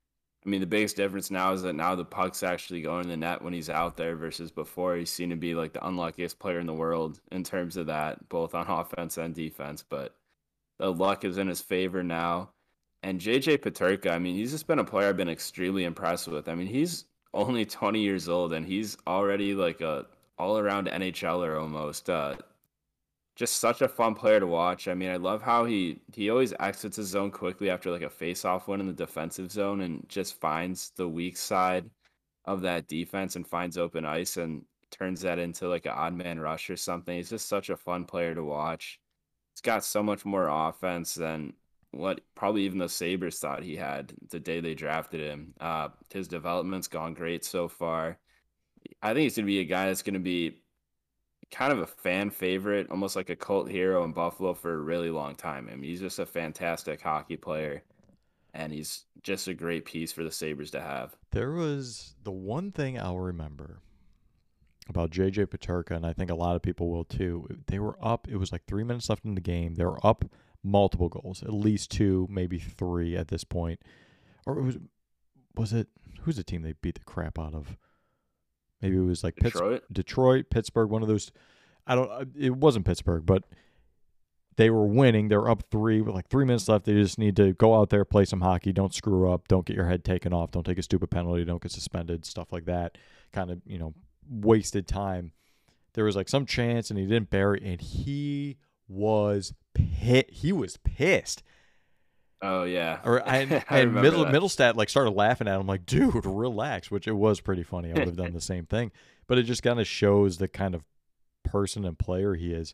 I mean, the biggest difference now is that now the puck's actually going in the net when he's out there versus before. He's seen to be like the unluckiest player in the world in terms of that, both on offense and defense. But the luck is in his favor now. And JJ Peterka, I mean, he's just been a player I've been extremely impressed with. I mean, he's only 20 years old and he's already like a all-around NHLer almost. Just such a fun player to watch. I mean, I love how he always exits his zone quickly after like a face-off win in the defensive zone and just finds the weak side of that defense and finds open ice and turns that into like an odd man rush or something. He's just such a fun player to watch. He's got so much more offense than what probably even the Sabres thought he had the day they drafted him. His development's gone great so far. I think he's going to be a guy that's going to be kind of a fan favorite, almost like a cult hero in Buffalo for a really long time. I mean, he's just a fantastic hockey player, and he's just a great piece for the Sabres to have. There was the one thing I'll remember about JJ Peterka, and I think a lot of people will too. They were up. It was like 3 minutes left in the game. They were up multiple goals, at least 2, maybe 3 at this point. Or was it who's the team they beat the crap out of? Maybe it was like Detroit, Pittsburgh, one of those. It wasn't Pittsburgh, but they were winning. They were up 3 with like 3 minutes left. They just need to go out there, play some hockey. Don't screw up. Don't get your head taken off. Don't take a stupid penalty. Don't get suspended. Stuff like that. Kind of, wasted time. There was like some chance and he didn't bury, and he was pissed. Oh yeah. And Middlestat like started laughing at him like, dude, relax, which it was pretty funny. I would have done the same thing. But it just kind of shows the kind of person and player he is.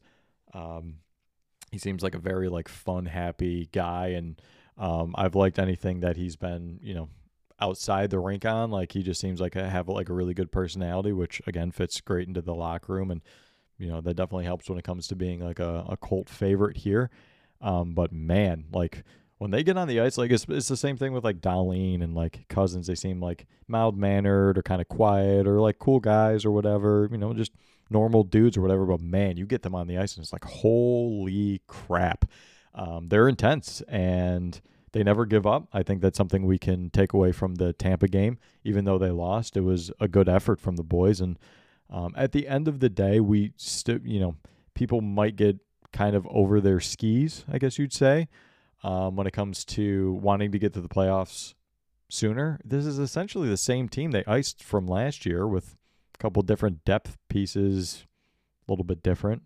He seems like a very like fun, happy guy, and I've liked anything that he's been, outside the rink on. Like he just seems like have like a really good personality, which again fits great into the locker room, and that definitely helps when it comes to being like a cult favorite here. But man, like when they get on the ice, like it's the same thing with like Dahlin and like Cousins. They seem like mild-mannered or kind of quiet or like cool guys or whatever, just normal dudes or whatever. But man, you get them on the ice and it's like, holy crap. They're intense and they never give up. I think that's something we can take away from the Tampa game. Even though they lost, it was a good effort from the boys. And at the end of the day, we people might get kind of over their skis, I guess you'd say. When it comes to wanting to get to the playoffs sooner. This is essentially the same team they iced from last year with a couple different depth pieces, a little bit different,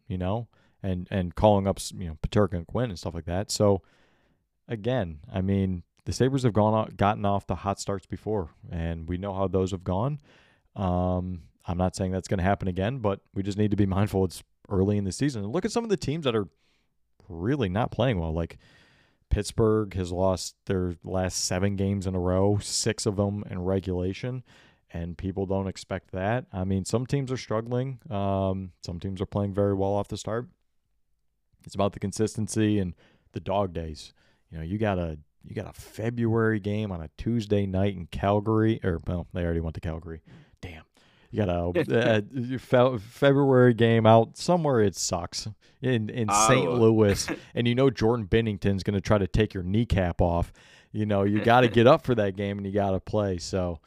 and calling up, Peterka and Quinn and stuff like that. So, again, I mean, the Sabres have gotten off the hot starts before, and we know how those have gone. I'm not saying that's going to happen again, but we just need to be mindful it's early in the season. And look at some of the teams that are really not playing well, like Pittsburgh has lost their last 7 games in a row, 6 of them in regulation, and people don't expect that. I mean, some teams are struggling. Some teams are playing very well off the start. It's about the consistency and the dog days. You got a February game on a Tuesday night in Calgary, or well, they already went to Calgary. Damn. You got a February game out somewhere. It sucks in St. Louis, and Jordan Binnington's going to try to take your kneecap off. You got to get up for that game, and you got to play. So,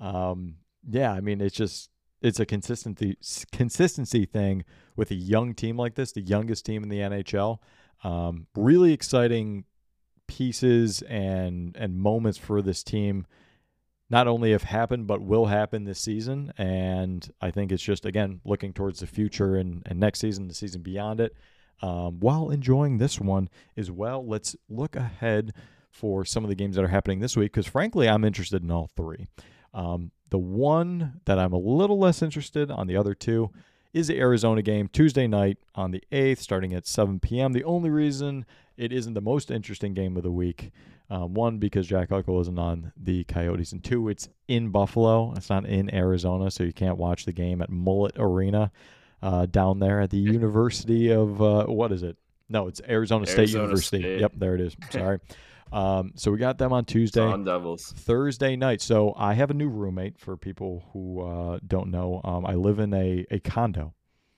yeah, I mean, it's a consistency thing with a young team like this, the youngest team in the NHL. Really exciting pieces and moments for this team. Not only have happened, but will happen this season. And I think it's just, again, looking towards the future and next season, the season beyond it, while enjoying this one as well. Let's look ahead for some of the games that are happening this week, because frankly, I'm interested in all 3. The one that I'm a little less interested on the other 2 is the Arizona game, Tuesday night on the 8th, starting at 7 p.m. The only reason it isn't the most interesting game of the week, 1, because Jack Eichel isn't on the Coyotes, and 2, it's in Buffalo. It's not in Arizona, so you can't watch the game at Mullet Arena down there at the University of, what is it? No, it's Arizona State University. State. Yep, there it is. Sorry. So we got them on Tuesday. On Devils. Thursday night. So I have a new roommate, for people who don't know. I live in a condo,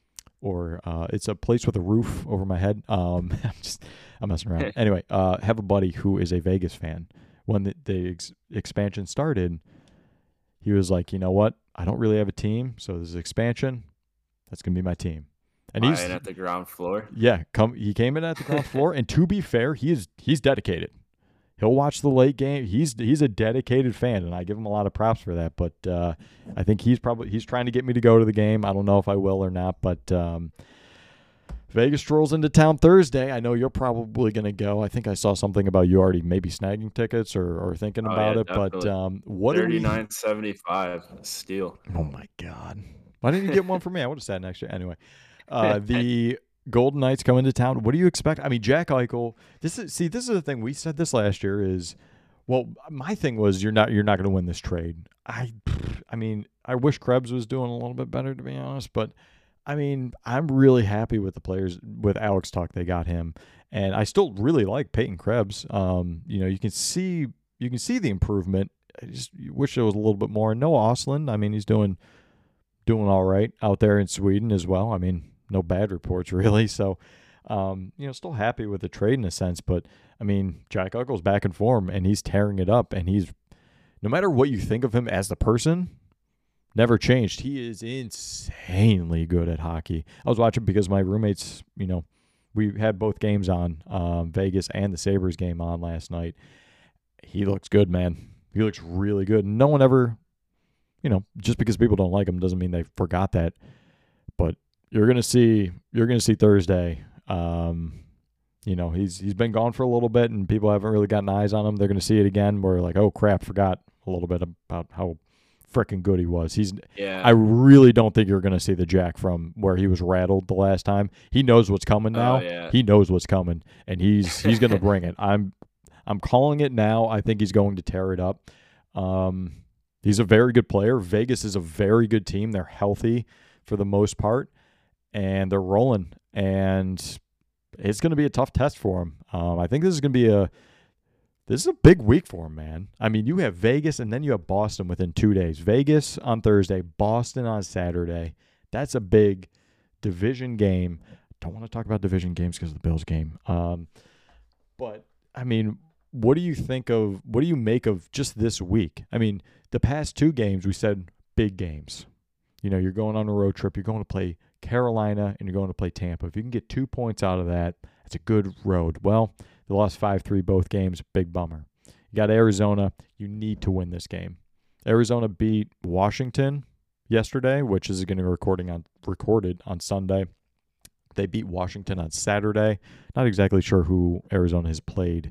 or it's a place with a roof over my head. I'm messing around. Anyway, have a buddy who is a Vegas fan, when the expansion started, he was like, you know what? I don't really have a team, so this is expansion. That's gonna be my team. And he's at the ground floor. Yeah, he came in at the ground floor, and to be fair, he's dedicated. He'll watch the late game. He's a dedicated fan, and I give him a lot of props for that. But I think he's trying to get me to go to the game. I don't know if I will or not, but Vegas strolls into town Thursday. I know you're probably going to go. I think I saw something about you already maybe snagging tickets or thinking about it. Definitely. But what $39.75 steal. Oh my God! Why didn't you get one for me? I would have sat next to you anyway. The Golden Knights come into town. What do you expect? I mean, Jack Eichel. This is the thing. We said this last year. Is well, my thing was you're not going to win this trade. I mean, I wish Krebs was doing a little bit better, to be honest. But I mean, I'm really happy with the players. With Alex Tuch, they got him, and I still really like Peyton Krebs. You can see the improvement. I just wish there was a little bit more. And Noah Ostlund. I mean, he's doing all right out there in Sweden as well. I mean, no bad reports really. So, still happy with the trade in a sense. But, I mean, Jack Eichel's back in form, and he's tearing it up. And he's, no matter what you think of him as the person, never changed. He is insanely good at hockey. I was watching because my roommates, we had both games on, Vegas and the Sabres game on last night. He looks good, man. He looks really good. No one ever, just because people don't like him doesn't mean they forgot that. But you're gonna see Thursday. He's been gone for a little bit, and people haven't really gotten eyes on him. They're gonna see it again. We're like, oh crap, forgot a little bit about how freaking good he was. I really don't think you're gonna see the Jack from where he was rattled the last time. He knows what's coming now. Oh, yeah. He knows what's coming, and he's gonna bring it. I'm calling it now. I think he's going to tear it up. He's a very good player. Vegas is a very good team. They're healthy for the most part, and they're rolling. And it's going to be a tough test for him. I think this is going to be a big week for him, man. I mean, you have Vegas, and then you have Boston within 2 days. Vegas on Thursday, Boston on Saturday. That's a big division game. Don't want to talk about division games because of the Bills game. But, I mean, what do you make of just this week? I mean, the past 2 games, we said big games. You're going on a road trip. You're going to play Carolina, and you're going to play Tampa. If you can get 2 points out of that, that's a good road. Well, they lost 5-3 both games. Big bummer. You got Arizona. You need to win this game. Arizona beat Washington yesterday, which is going to be recorded on Sunday. They beat Washington on Saturday. Not exactly sure who Arizona has played.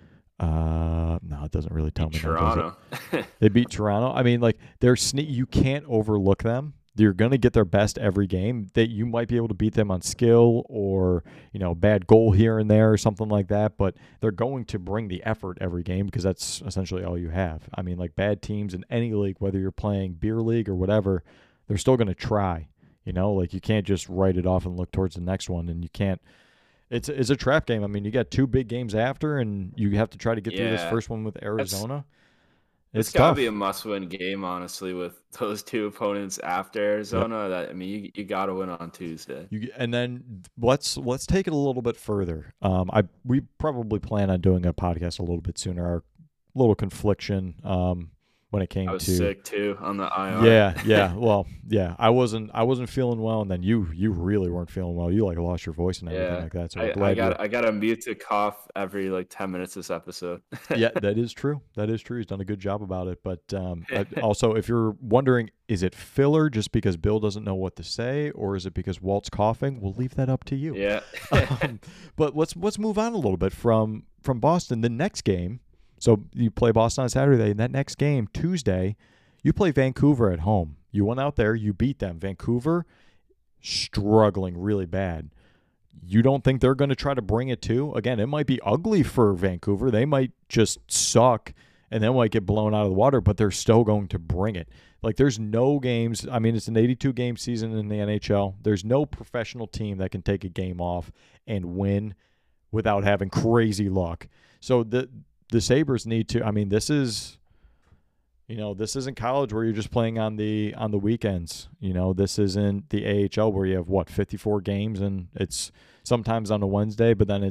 No, it doesn't really tell me. Toronto. They beat Toronto. I mean, you can't overlook them. You're going to get their best every game. That you might be able to beat them on skill or, bad goal here and there or something like that, but they're going to bring the effort every game because that's essentially all you have. I mean, bad teams in any league, whether you're playing beer league or whatever, they're still going to try. You can't just write it off and look towards the next one, and you can't. It's a trap game. I mean, you got 2 big games after, and you have to try to get through this first one with Arizona. It's got to be a must-win game, honestly, with those 2 opponents after Arizona. Yep. That I mean, you got to win on Tuesday. And then let's take it a little bit further. We probably plan on doing a podcast a little bit sooner. Our little confliction when it came to. I was sick too on the IR. Yeah. Well, yeah. I wasn't feeling well, and then you really weren't feeling well. You lost your voice and everything like that. So I got to mute to cough every 10 minutes this episode. Yeah, that is true. He's done a good job about it. But also, if you're wondering, is it filler just because Bill doesn't know what to say, or is it because Walt's coughing? We'll leave that up to you. Yeah. But let's move on a little bit from Boston. The next game. So you play Boston on Saturday, and that next game, Tuesday, you play Vancouver at home. You went out there, you beat them. Vancouver, struggling really bad. You don't think they're going to try to bring it too? Again, it might be ugly for Vancouver. They might just suck, and then might get blown out of the water, but they're still going to bring it. There's no games. I mean, it's an 82-game season in the NHL. There's no professional team that can take a game off and win without having crazy luck. So the Sabres need to. I mean, this is, this isn't college where you're just playing on the weekends. This isn't the AHL where you have 54 games and it's sometimes on a Wednesday, but then it's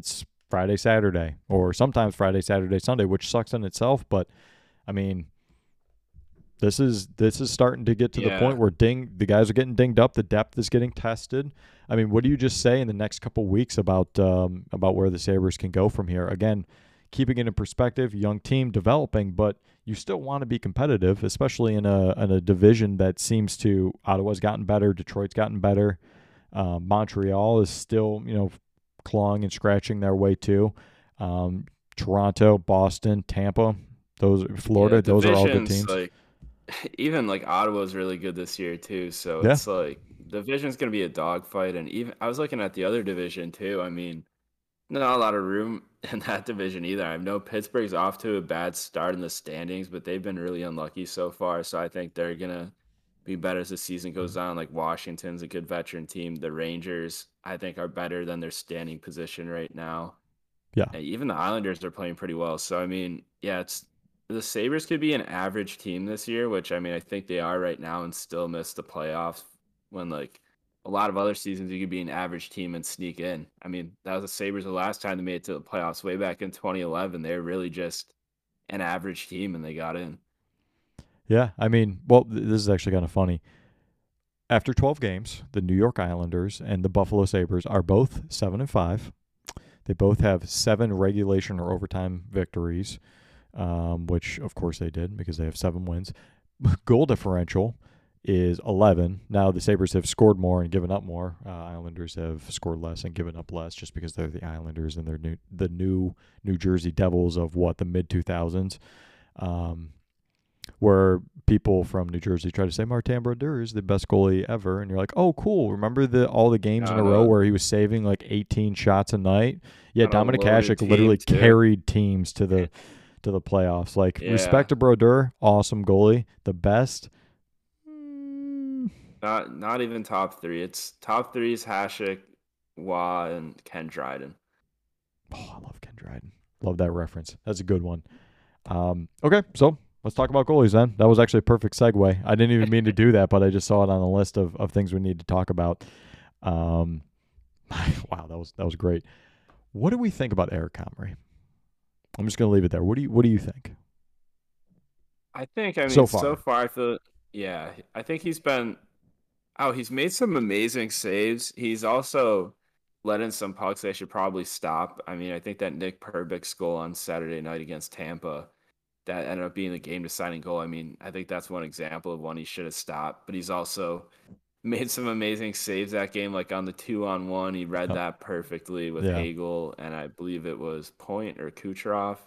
Friday, Saturday, or sometimes Friday, Saturday, Sunday, which sucks in itself. But I mean, this is starting to get to the point where the guys are getting dinged up. The depth is getting tested. I mean, what do you just say in the next couple weeks about where the Sabres can go from here? Again, keeping it in perspective, young team developing, but you still want to be competitive, especially in a division that seems to Ottawa's gotten better, Detroit's gotten better, Montreal is still clawing and scratching their way too. Toronto, Boston, Tampa, Florida, those are all good teams. Even Ottawa's really good this year too, so it's the division's going to be a dogfight. And even I was looking at the other division too. I mean, not a lot of room in that division either. I know Pittsburgh's off to a bad start in the standings, but they've been really unlucky so far. So I think they're going to be better as the season goes on. Washington's a good veteran team. The Rangers, I think, are better than their standing position right now. Yeah. And even the Islanders are playing pretty well. So, I mean, the Sabres could be an average team this year, which, I mean, I think they are right now and still miss the playoffs when, a lot of other seasons you could be an average team and sneak in. I mean, that was the Sabres the last time they made it to the playoffs way back in 2011. They were really just an average team and they got in. Yeah, I mean, well, this is actually kind of funny. After 12 games, the New York Islanders and the Buffalo Sabres are both 7-5. They both have 7 regulation or overtime victories, which, of course, they did because they have 7 wins. Goal differential is 11. Now, the Sabres have scored more and given up more. Islanders have scored less and given up less just because they're the Islanders and they're the new New Jersey Devils of, the mid-2000s. Where people from New Jersey try to say Martin Brodeur is the best goalie ever, and you're like, oh, cool. Remember all the games in a row where he was saving 18 shots a night? Yeah, Dominik Hasek literally carried teams to the playoffs. Respect to Brodeur, awesome goalie, the best. Not even top 3. It's top 3 is Hasek, Wah, and Ken Dryden. Oh, I love Ken Dryden. Love that reference. That's a good one. Okay, so let's talk about goalies then. That was actually a perfect segue. I didn't even mean to do that, but I just saw it on the list of things we need to talk about. Wow, that was great. What do we think about Eric Comrie? I'm just going to leave it there. What do you think? I think, so far I feel, I think he's made some amazing saves. He's also let in some pucks they should probably stop. I mean, I think that Nick Perbix goal on Saturday night against Tampa, that ended up being the game-deciding goal. I mean, I think that's one example of one he should have stopped. But he's also made some amazing saves that game, on the 2-on-1. He read that perfectly with Hagel, and I believe it was Point or Kucherov.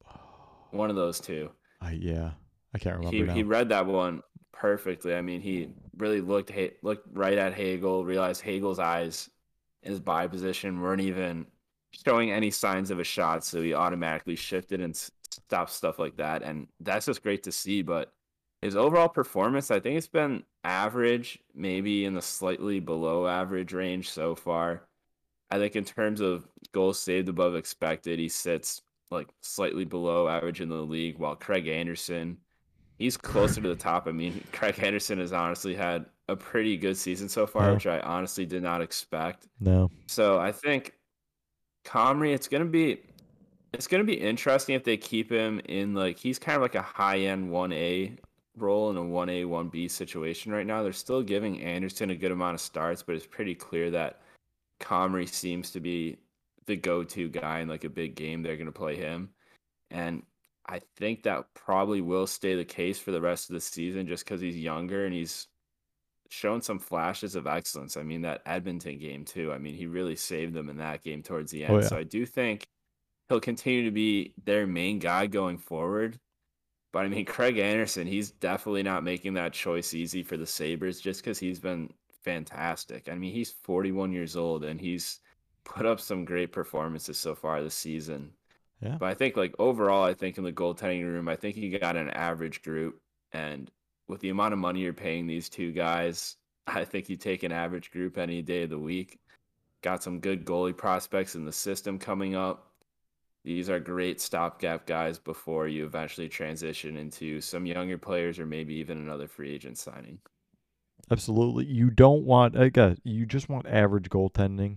One of those two. I can't remember now. He read that one perfectly. I mean, he really looked right at Hagel, realized Hagel's eyes in his body position weren't even showing any signs of a shot, so he automatically shifted and stopped stuff like that, and that's just great to see. But his overall performance, I think it's been average, maybe in the slightly below average range so far. I think in terms of goals saved above expected, he sits slightly below average in the league, while Craig Anderson, he's closer to the top. I mean, Craig Anderson has honestly had a pretty good season so far, which I honestly did not expect. No. So I think Comrie, it's gonna be interesting if they keep him in he's kind of a high-end 1A role in a 1A, 1B situation right now. They're still giving Anderson a good amount of starts, but it's pretty clear that Comrie seems to be the go-to guy in a big game. They're going to play him. And I think that probably will stay the case for the rest of the season just because he's younger and he's shown some flashes of excellence. I mean, that Edmonton game too. I mean, he really saved them in that game towards the end. So I do think he'll continue to be their main guy going forward. But I mean, Craig Anderson, he's definitely not making that choice easy for the Sabres just because he's been fantastic. I mean, he's 41 years old and he's put up some great performances so far this season. Yeah. But I think overall, I think in the goaltending room, I think you got an average group. And with the amount of money you're paying these two guys, I think you take an average group any day of the week. Got some good goalie prospects in the system coming up. These are great stopgap guys before you eventually transition into some younger players or maybe even another free agent signing. Absolutely. You just want average goaltending.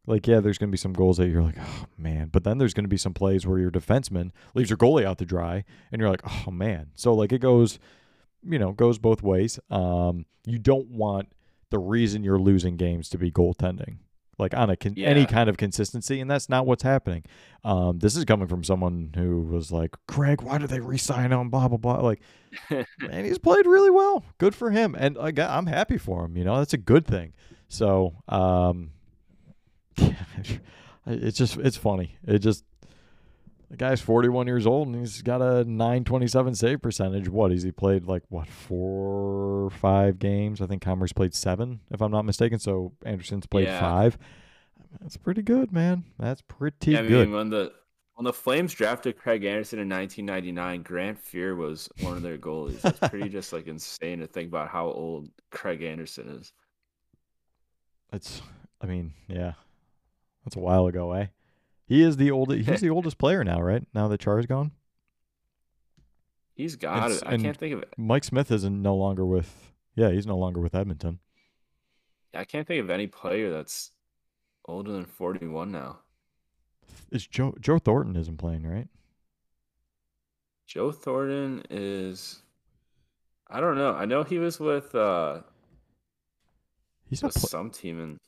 Like, yeah, there's going to be some goals that you're like, oh, man. But then there's going to be some plays where your defenseman leaves your goalie out to dry, and you're like, oh, man. So, like, it goes both ways. You don't want the reason you're losing games to be goaltending, like on any kind of consistency, and that's not what's happening. This is coming from someone who was like, Craig, why did they re-sign him, blah, blah, blah. Like, man, he's played really well. Good for him. And again, I'm happy for him. That's a good thing. So, it's funny. The guy's 41 years old, and he's got a .927 save percentage. What, has he played, 4 or 5 games? I think Commerce played 7, if I'm not mistaken. So Anderson's played 5. That's pretty good, man. That's pretty good. When the Flames drafted Craig Anderson in 1999, Grant Fuhr was one of their goalies. That's pretty just insane to think about how old Craig Anderson is. That's a while ago, eh? He's the oldest player now, right? Now that Char's gone? He's got it. I can't think of it. Mike Smith he's no longer with Edmonton. I can't think of any player that's older than 41 now. Is Joe Thornton isn't playing, right? Joe Thornton is, I don't know. I know he was with he's not some team in.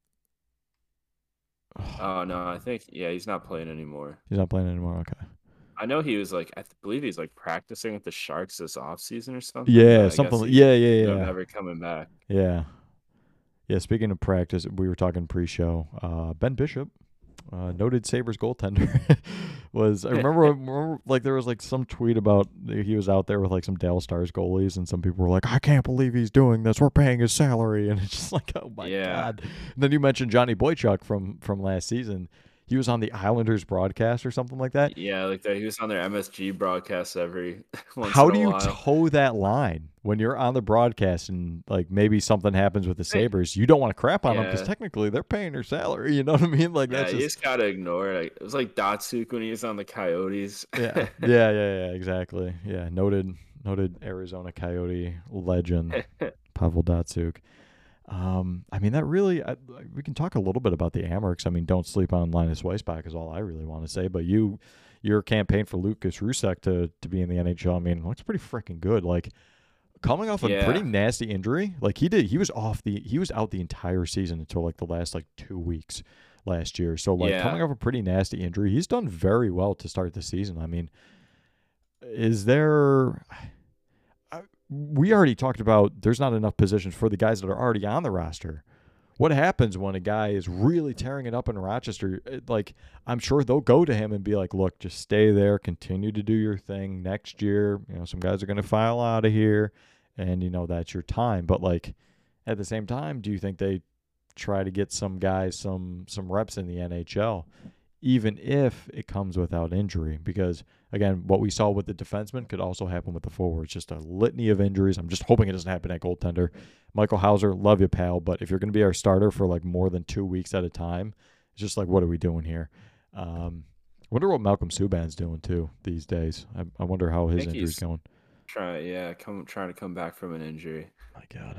Oh no, I think he's not playing anymore. He's not playing anymore. Okay. I know he was I believe he's practicing with the Sharks this offseason or something. Yeah, something. Yeah. Never coming back. Yeah. Yeah. Speaking of practice, we were talking pre-show. Ben Bishop, noted Sabres goaltender, I remember there was some tweet about he was out there with some Dallas Stars goalies, and some people were like, I can't believe he's doing this. We're paying his salary, and it's just oh my god. And then you mentioned Johnny Boychuk from last season. He was on the Islanders broadcast or something like that. Yeah, he was on their MSG broadcast every once How in do a you while. toe that line when you're on the broadcast and maybe something happens with the Sabres? You don't want to crap on them because technically they're paying their salary. You know what I mean? That's you just gotta ignore it. It was like Datsuk when he was on the Coyotes. yeah, exactly. Yeah, noted Arizona Coyote legend Pavel Datsuk. That really, we can talk a little bit about the Amerks. Don't sleep on Linus Weissbach is all I really want to say. But your campaign for Lucas Rusek to be in the NHL, looks pretty freaking good. Coming off a pretty nasty injury, he was out the entire season until the last 2 weeks last year. So coming off a pretty nasty injury, he's done very well to start the season. Is there? We already talked about there's not enough positions for the guys that are already on the roster. What happens when a guy is really tearing it up in Rochester? I'm sure they'll go to him and be like, look, just stay there, continue to do your thing. Next year, some guys are going to file out of here, and, that's your time. But, at the same time, do you think they try to get some guys some reps in the NHL, even if it comes without injury? Because, again, what we saw with the defenseman could also happen with the forwards. Just a litany of injuries. I'm just hoping it doesn't happen at goaltender. Michael Hauser, love you, pal, but if you're going to be our starter for more than 2 weeks at a time, it's just what are we doing here? I wonder what Malcolm Subban's doing too these days. I wonder how his injury's going. Trying to come back from an injury. My God.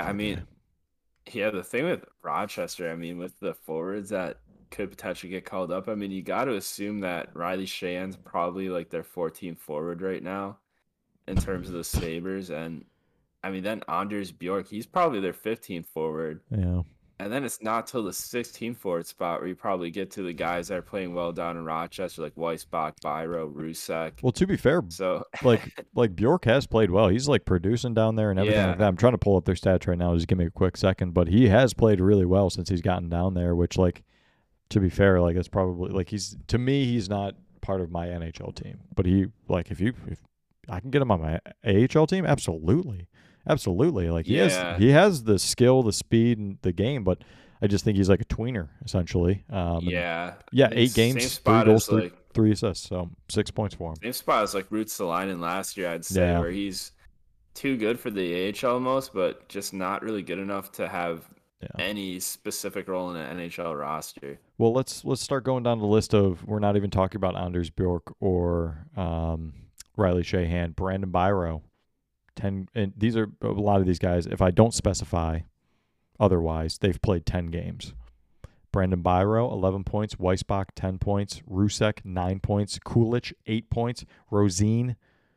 The thing with Rochester, with the forwards that could potentially get called up, you got to assume that Riley Sheahan's probably their 14th forward right now in terms of the Sabres, and then Anders Bjork, he's probably their 15th forward. Yeah. And then it's not till the 16th forward spot where you probably get to the guys that are playing well down in Rochester, like Weissbach, Byro, Rusek. Well, to be fair, so Bjork has played well. He's producing down there and everything like that. I'm trying to pull up their stats right now. Just give me a quick second, but he has played really well since he's gotten down there. Which, to be fair, it's probably he's not part of my NHL team. But he if I can get him on my AHL team, absolutely. He has the skill, the speed, and the game, but I just think he's a tweener essentially. 8 games, 3 goals, 3 assists, so 6 points for him. Same spot as Ruud Salainen last year, I'd say, where he's too good for the AHL almost, but just not really good enough to have any specific role in an NHL roster. Well, let's start going down the list of. We're not even talking about Anders Bjork or Riley Sheahan, Brandon Byro. 10, and these are a lot of these guys. If I don't specify otherwise, they've played 10 games. Brandon Byro, 11 points. Weisbach, 10 points. Rusek, 9 points. Kulich, 8 points. Rosen,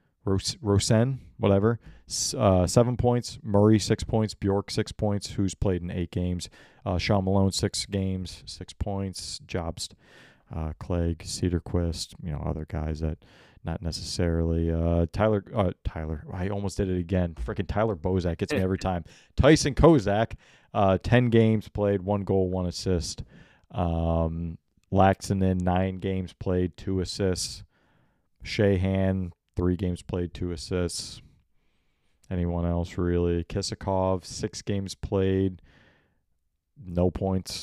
whatever, 7 points. Murray, 6 points. Bjork, 6 points, who's played in 8 games. Sean Malone, 6 games, 6 points. Jobst, Clegg, Cedarquist, other guys that not necessarily. Tyler, I almost did it again. Freaking Tyler Bozak gets me every time. Tyson Kozak, 10 games played, 1 goal, 1 assist. Laxonen, 9 games played, 2 assists. Shahan, 3 games played, 2 assists. Anyone else really? Kisakov, 6 games played, no points.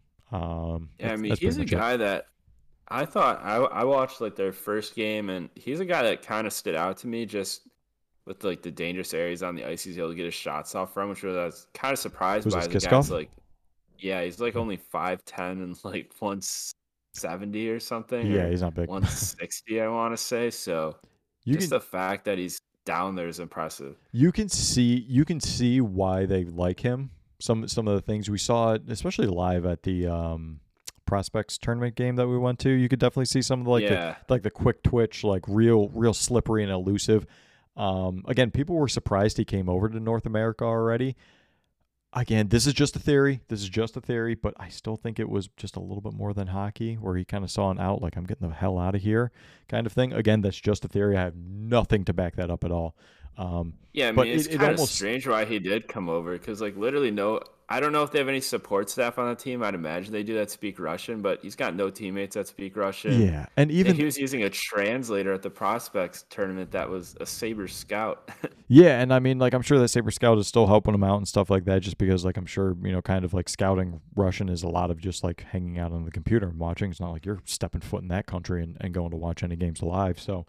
He's a guy that I thought I watched like their first game, and he's a guy that kind of stood out to me just with like the dangerous areas on the ice. He's able to get his shots off from, which I was kind of surprised by. The guy's like, he's like only 5'10" and like 170 or something. Yeah, he's not big. 160, I want to say. So the fact that he's down there is impressive. You can see why they like him. Some of the things we saw, especially live at the Prospects tournament game that we went to, you could definitely see some of the quick twitch, like real slippery and elusive. Again, people were surprised he came over to North America already. Again, this is just a theory, but I still think it was just a little bit more than hockey, where he kind of saw an out, like, I'm getting the hell out of here kind of thing. Again, that's just a theory. I have nothing to back that up at all. It's kind of strange why he did come over, because like literally I don't know if they have any support staff on the team. I'd imagine they do that speak Russian, but he's got no teammates that speak Russian. Yeah, and even he was using a translator at the Prospects tournament that was a Sabres scout. Yeah, and I mean, like, I'm sure that Sabres scout is still helping him out and stuff like that, just because, like, I'm sure, kind of like scouting Russian is a lot of just like hanging out on the computer and watching. It's not like you're stepping foot in that country and going to watch any games live. So,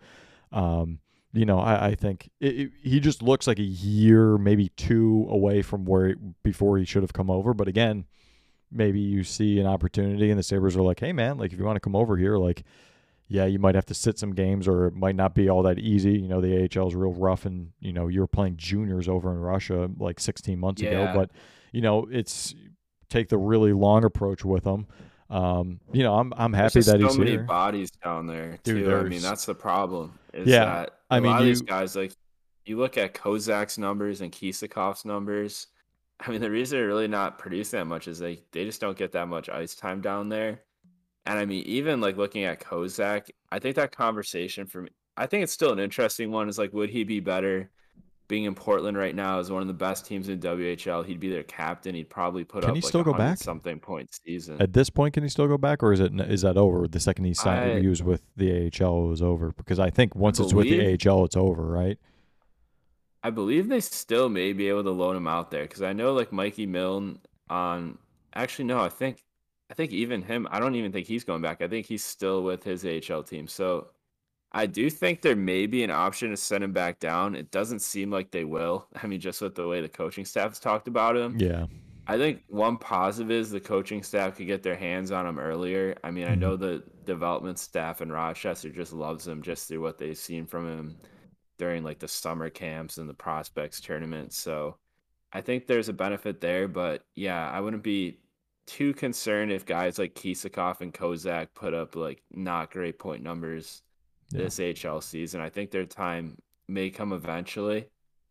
I think he just looks like a year, maybe 2 away from before he should have come over. But again, maybe you see an opportunity and the Sabres are like, hey, man, like, if you want to come over here, like, yeah, you might have to sit some games, or it might not be all that easy. The AHL is real rough, and, you were playing juniors over in Russia like 16 months ago. But, it's take the really long approach with them. I'm happy that he's so many here. Bodies down there, too. Dude, I mean, that's the problem. That a lot of these guys, like, you look at Kozak's numbers and Kisakov's numbers. I mean, the reason they're really not producing that much is they just don't get that much ice time down there. And I mean, even like looking at Kozak, I think that conversation for me, I think it's still an interesting one. Is like, would he be better being in Portland right now as one of the best teams in WHL? He'd be their captain. He'd probably put up Can he still go back? Something point season. At this point, can he still go back, or is that over? The second he signed, he was with the AHL, it was over. Because I think once it's with the AHL, it's over, right? I believe they still may be able to loan him out there, because I know like Mikey Milne actually no, I think even him, I don't even think he's going back. I think he's still with his AHL team. So I do think there may be an option to send him back down. It doesn't seem like they will. I mean, just with the way the coaching staff has talked about him. Yeah. I think one positive is the coaching staff could get their hands on him earlier. I mean, I know the development staff in Rochester just loves him just through what they've seen from him during like the summer camps and the Prospects tournament. So I think there's a benefit there. But yeah, I wouldn't be too concerned if guys like Kisakov and Kozak put up like not great point numbers this AHL season. I think their time may come eventually.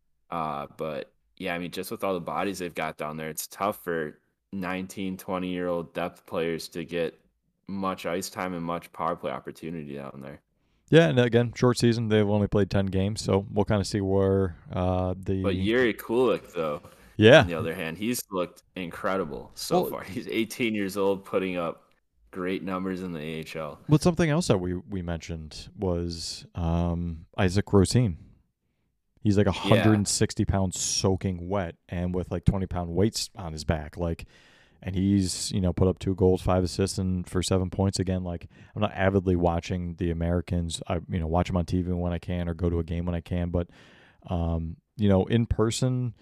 But yeah, I mean, just with all the bodies they've got down there, it's tough for 19, 20-year-old depth players to get much ice time and much power play opportunity down there. Yeah, and again, short season. They've only played 10 games, so we'll kind of see where But Yuri Kulich, though, yeah, on the other hand, he's looked incredible so far. He's 18 years old, putting up great numbers in the AHL. But something else that we mentioned was Isaac Rosen. He's like 160 pounds soaking wet and with like 20-pound weights on his back. Like, and he's, put up 2 goals, 5 assists, and for 7 points. Again, like, I'm not avidly watching the Americans. I, watch them on TV when I can or go to a game when I can. But, in person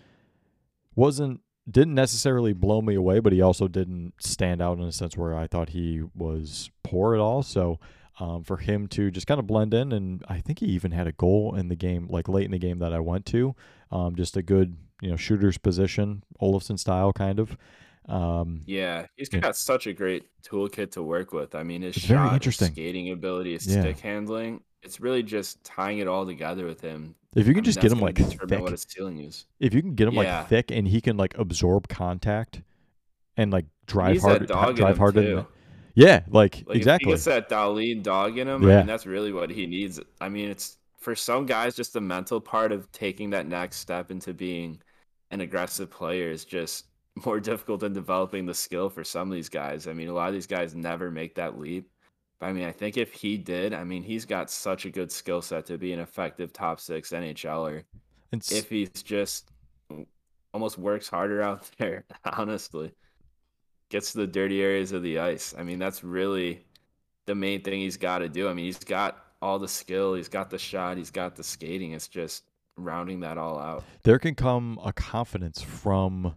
didn't necessarily blow me away, but he also didn't stand out in a sense where I thought he was poor at all. So for him to just kind of blend in, and I think he even had a goal in the game, like late in the game that I went to, just a good, shooter's position, Olofsson style kind of. Yeah, he's Yeah, got such a great toolkit to work with. I mean, his it's very shot, his interesting. skating ability, his Yeah. stick handling. It's really just tying it all together with him. If you I can mean, just get that's him going to like determine what thick, his ceiling is. if you can get him like Yeah, thick and he can like absorb contact and like he needs that dog in drive him hard in the, too. yeah, like Like if he exactly. gets that Dali dog in him, I mean, Yeah. that's really what he needs. I mean, it's for some guys, just the mental part of taking that next step into being an aggressive player is just more difficult than developing the skill for some of these guys. I mean, a lot of these guys never make that leap. But I mean, I think if he did, I mean, he's got such a good skill set to be an effective top six NHLer. It's If he's just almost works harder out there, honestly, gets to the dirty areas of the ice. I mean, that's really the main thing he's got to do. I mean, he's got all the skill, he's got the shot, he's got the skating. It's just rounding that all out. there can come a confidence from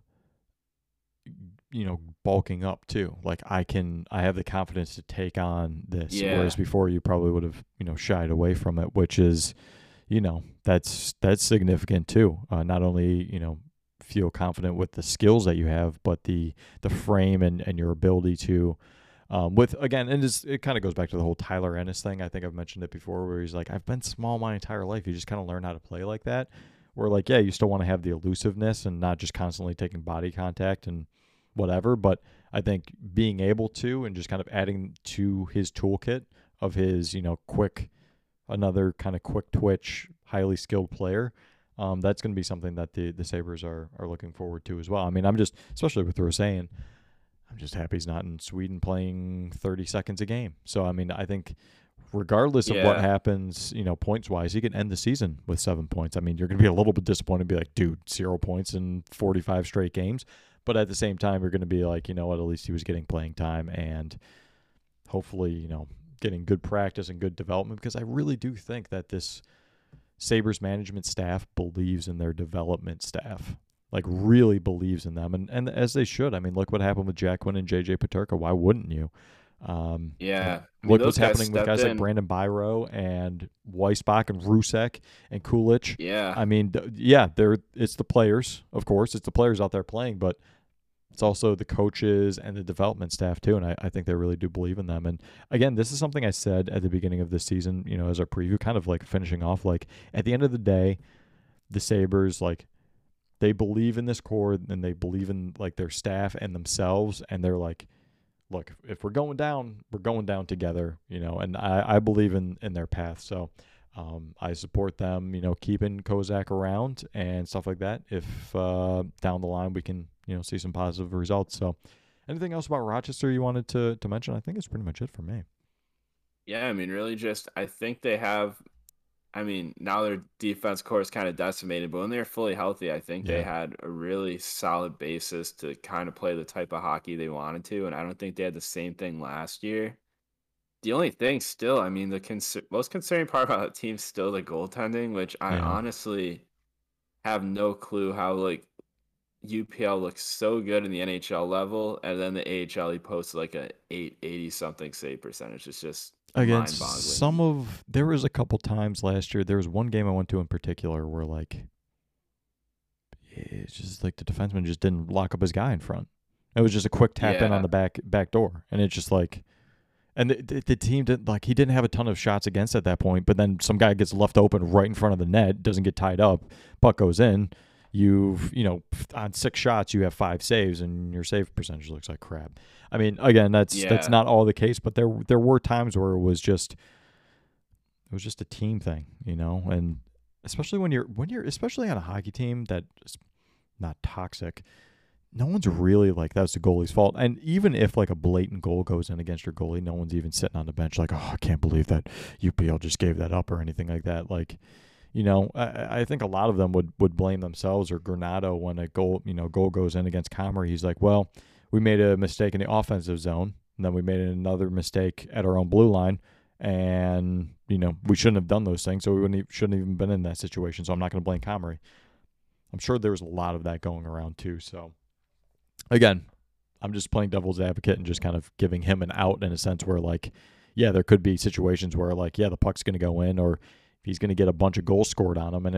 bulking up too. Like I have the confidence to take on this, whereas Yeah, before you probably would have shied away from it, which is that's significant too. Not only feel confident with the skills that you have, but the frame and your ability to with again, and it kind of goes back to the whole Tyler Ennis thing. I think I've mentioned it before, where he's like, I've been small my entire life. You just kind of learn how to play like that. Where like, yeah, you still want to have the elusiveness and not just constantly taking body contact and whatever. But I think being able to and just kind of adding to his toolkit of his quick, another kind of quick twitch, highly skilled player. That's going to be something that the Sabres are looking forward to as well. I mean, I'm just, especially with Rosén, I'm just happy he's not in Sweden playing 30 seconds a game. So, I mean, I think regardless of what yeah, happens, points wise, he can end the season with 7 points. I mean, you're going to be a little bit disappointed and be like, dude, 0 points in 45 straight games. But at the same time, you're going to be like, you know what, at least he was getting playing time and hopefully, getting good practice and good development, because I really do think that this Sabres management staff believes in their development staff. Like really believes in them, and as they should. I mean, look what happened with Jack Quinn and JJ Paterka. Why wouldn't you? yeah. I mean, Look what's those guys happening with stepped guys like in. Brandon Byro and Weissbach and Rusek and Kulich. Yeah, I mean, yeah, it's the players, of course. It's the players out there playing, but it's also the coaches and the development staff too. And I think they really do believe in them. And again, this is something I said at the beginning of this season, as our preview, kind of like finishing off, like at the end of the day, the Sabres, like they believe in this core and they believe in like their staff and themselves. And they're like, look, if we're going down together, and I believe in their path. So I support them, keeping Kozak around and stuff like that. If down the line we can, see some positive results. So anything else about Rochester you wanted to mention? I think it's pretty much it for me. yeah. I mean, really, just I think they have. I mean, now their defense core is kind of decimated, but when they're fully healthy, I think they Yeah. had a really solid basis to kind of play the type of hockey they wanted to. And I don't think they had the same thing last year. The only thing still, I mean, the most concerning part about the team is still the goaltending, which I Yeah. honestly have no clue how like UPL looks so good in the NHL level, and then the AHL he posted like a 880 something save percentage. It's just mind boggling. There was a couple times last year. There was one game I went to in particular where like it's just like the defenseman just didn't lock up his guy in front. It was just a quick tap in on Yeah, the back door, and it's just like, and the team didn't like he didn't have a ton of shots against at that point. But then some guy gets left open right in front of the net, doesn't get tied up, puck goes in. You've on 6 shots you have 5 saves, and your save percentage looks like crap. I mean, again, that's yeah, not all the case, but there were times where it was just a team thing, and especially when you're especially on a hockey team that's not toxic. No one's really like that's the goalie's fault. And even if like a blatant goal goes in against your goalie, no one's even sitting on the bench like, oh, I can't believe that UPL just gave that up or anything like that. Like, I think a lot of them would blame themselves or Granado when a goal goes in against Comrie. He's like, well, we made a mistake in the offensive zone, and then we made another mistake at our own blue line, and we shouldn't have done those things, so we shouldn't have even been in that situation. So I'm not going to blame Comrie. I'm sure there was a lot of that going around too. So again, I'm just playing devil's advocate and just kind of giving him an out in a sense where like, yeah, there could be situations where like, yeah, the puck's going to go in, or if he's going to get a bunch of goals scored on him, and it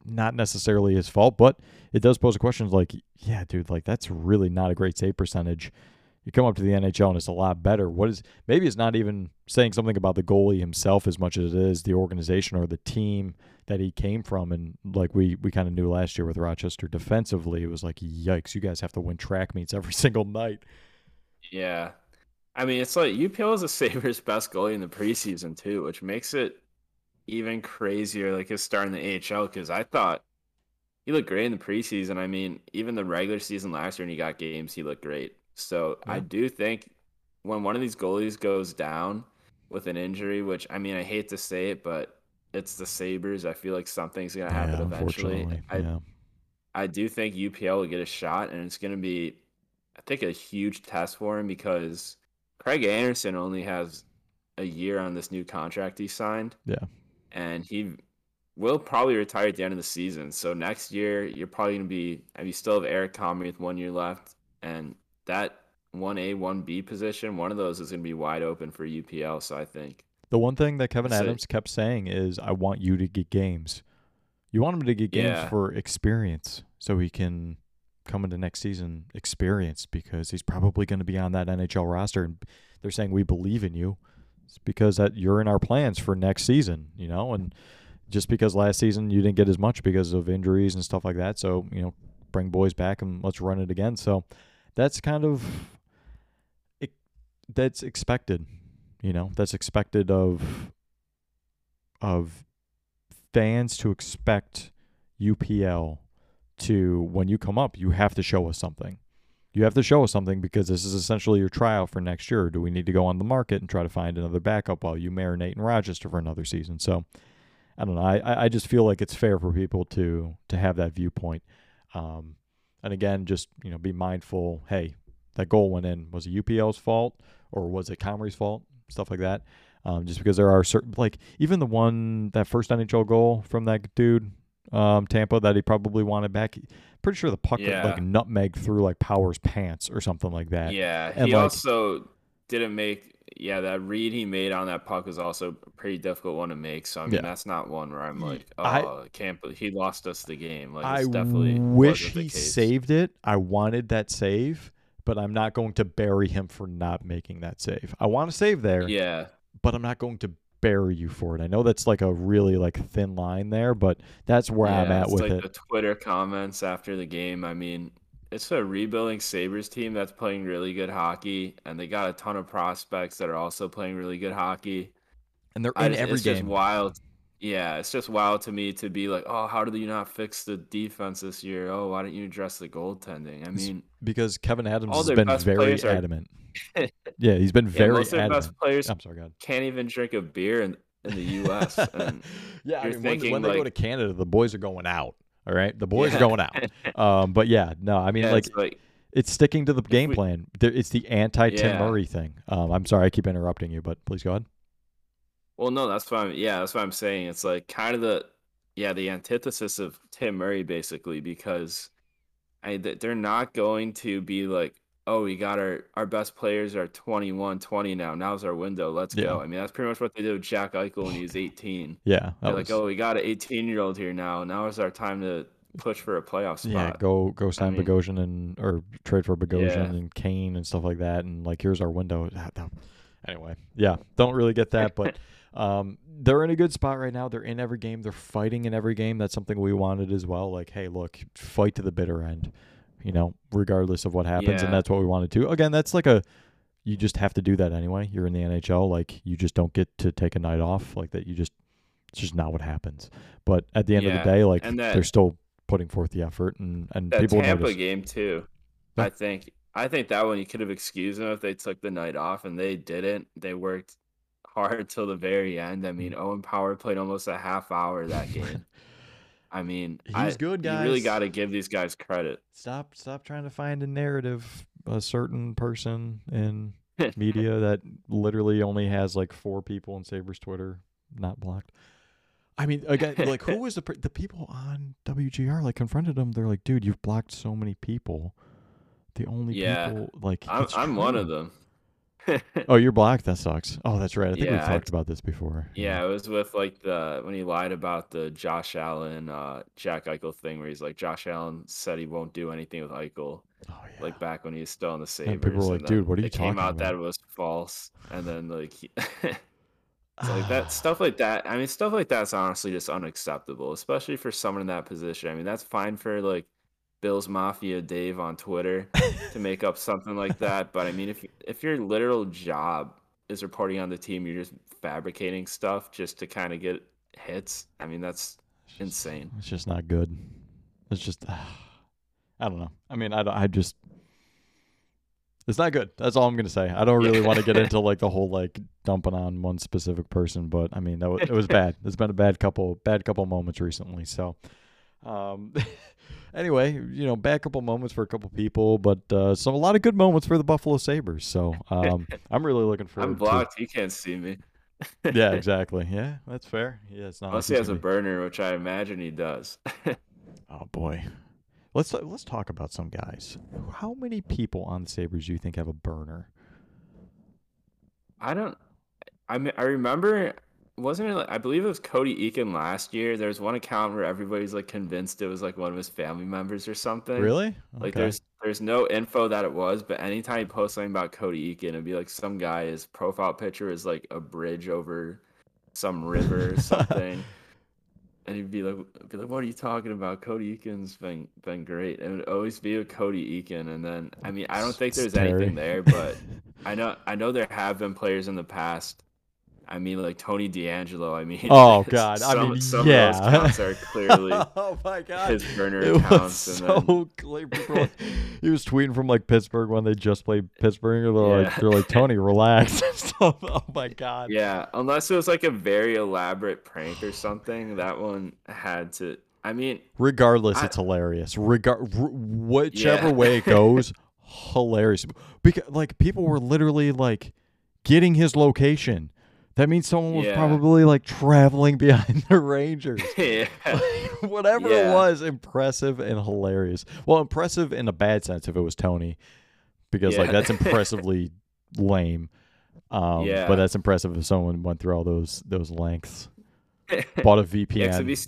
not necessarily his fault, but it does pose a question like, yeah, dude, like that's really not a great save percentage. You come up to the NHL and it's a lot better. Maybe it's not even saying something about the goalie himself as much as it is the organization or the team that he came from. And like we kind of knew last year with Rochester defensively, it was like, yikes, you guys have to win track meets every single night. Yeah. I mean, it's like UPL is the Sabres' best goalie in the preseason too, which makes it even crazier, like his start in the AHL, because I thought he looked great in the preseason. I mean, even the regular season last year when he got games, he looked great. So I do think when one of these goalies goes down with an injury, which, I mean, I hate to say it, but it's the Sabres. I feel like something's going to happen eventually. I do think UPL will get a shot, and it's going to be, I think, a huge test for him because Craig Anderson only has a year on this new contract he signed. Yeah. And he will probably retire at the end of the season. So next year, you're probably going to be, you still have Eric Comrie with 1 year left, and that 1A, 1B position, one of those is going to be wide open for UPL. So I think the one thing that Kevin Adams kept saying is, I want you to get games. You want him to get games for experience so he can come into next season experienced, because he's probably going to be on that NHL roster. And they're saying, we believe in you. It's because that you're in our plans for next season, you know, and just because last season you didn't get as much because of injuries and stuff like that. So, you know, bring boys back and let's run it again. So that's kind of that's expected, you know. That's expected of fans to expect UPL to, when you come up, you have to show us something. You have to show us something because this is essentially your tryout for next year. Do we need to go on the market and try to find another backup while you marinate in Rochester for another season? So I don't know. I just feel like it's fair for people to have that viewpoint. And again, just, you know, be mindful. Hey, that goal went in. Was it UPL's fault or was it Comrie's fault? Stuff like that. Just because there are certain, like even that first NHL goal from that dude, Tampa, that he probably wanted back. Pretty sure the puck like nutmeg through like Power's pants or something like that. Yeah, and he also didn't make. Yeah, that read he made on that puck was also a pretty difficult one to make. So I mean, that's not one where I'm like, I can't believe he lost us the game. Like, I wish he saved it. I wanted that save, but I'm not going to bury him for not making that save. I want to save there. Yeah, but I'm not going to bury you for it. I know that's like a really like thin line there, but that's where I'm at with like the Twitter comments after the game. I mean, it's a rebuilding Sabres team that's playing really good hockey, and they got a ton of prospects that are also playing really good hockey. And they're in every game. It's just wild. Yeah, it's just wild to me to be like, oh, how did you not fix the defense this year? Oh, why didn't you address the goaltending? I mean, because Kevin Adams has been very adamant. Yeah, he's been very most adamant. Of the best players I'm sorry, God. Can't even drink a beer in the U.S. And yeah, I mean, when they go to Canada, the boys are going out. All right, the boys are going out. But yeah, no, I mean, it's sticking to the game plan. It's the anti-Tim Murray thing. I'm sorry, I keep interrupting you, but please go ahead. Well, no, that's what I'm saying. It's like kind of the antithesis of Tim Murray, basically, because they're not going to be like, oh, we got our best players are 21, 20 now. Now's our window. Let's go. I mean, that's pretty much what they did with Jack Eichel when he was 18. Yeah. They're like, oh, we got an 18-year-old here now. Now is our time to push for a playoff spot. Yeah, go sign Bogosian or trade for Bogosian and Kane and stuff like that. And like, here's our window. Anyway, yeah, don't really get that, but they're in a good spot right now. They're in every game. They're fighting in every game. That's something we wanted as well. Like, hey, look, fight to the bitter end, you know, regardless of what happens. And that's what we wanted to. Again, that's like you just have to do that anyway. You're in the NHL. Like, you just don't get to take a night off like that. It's just not what happens. But at the end of the day, like, they're still putting forth the effort and that people Tampa notice. Game too. I think that one you could have excused them if they took the night off, and they didn't. They worked hard till the very end. I mean, Owen Power played almost a half hour that game. I mean, he's good, guys. You really got to give these guys credit. Stop trying to find a narrative, a certain person in media that literally only has like 4 people in Sabres Twitter not blocked. I mean, again, like, who was the people on WGR like confronted him? They're like, dude, you've blocked so many people. The only people, like, I'm one of them. Oh, you're black. That sucks. Oh, that's right. I think we've Yeah, talked about this before. yeah, it was with like when he lied about the Josh Allen, Jack Eichel thing, where he's like Josh Allen said he won't do anything with Eichel, Oh like yeah. back when he was still on the And people Sabres, were and like, "Dude, then what are you it came talking out that about?" it was false, and then like so like that stuff like that. I mean, stuff like that's honestly just unacceptable, especially for someone in that position. I mean, that's fine for like Bills Mafia Dave on Twitter to make up something like that, but I mean, if your literal job is reporting on the team, you're just fabricating stuff just to kind of get hits. I mean, that's insane. It's just not good. It's just, I don't know. I mean, I just, it's not good. That's all I'm gonna say. I don't really want to get into like the whole like dumping on one specific person, but I mean, it was bad. It's been a bad couple moments recently. So, um, anyway, bad couple moments for a couple people, but a lot of good moments for the Buffalo Sabres. So, I'm really looking I'm forward to. blocked. He can't see me. Yeah, exactly. Yeah, that's fair. Yeah, it's not like Unless he he's has a gonna be. burner, which I imagine he does. Oh boy. Let's talk about some guys. How many people on the Sabres do you think have a burner? I don't. I mean, I remember, wasn't it? Like, I believe it was Cody Eakin last year. There was one account where everybody's like convinced it was like one of his family members or something. Really? Like, Okay. there's no info that it was, but anytime you post something about Cody Eakin, it'd be like some guy. His profile picture is like a bridge over some river or something, and he'd be like, "What are you talking about? Cody Eakin's been great." And it would always be a Cody Eakin, and then I mean, I don't think It's there's Terry. anything there, but I know there have been players in the past. I mean, like Tony D'Angelo. I mean, Oh God. I some mean, of yeah. those counts are clearly Oh my God. his burner It was accounts, and then so clear. People were like- he was tweeting from like Pittsburgh when they just played Pittsburgh. And yeah, they're like, Tony, relax and stuff. Oh my God. yeah. Unless it was like a very elaborate prank or something, that one had to. I mean, Regardless, I it's hilarious. Whichever yeah, way it goes, hilarious. Because like people were literally like getting his location. That means someone was yeah, probably like traveling behind the Rangers. yeah, Whatever it yeah, was, impressive and hilarious. Well, impressive in a bad sense if it was Tony, because like yeah, that's impressively lame. But yeah. that's impressive if someone went through all those lengths, bought a Yeah, 'cause VPN.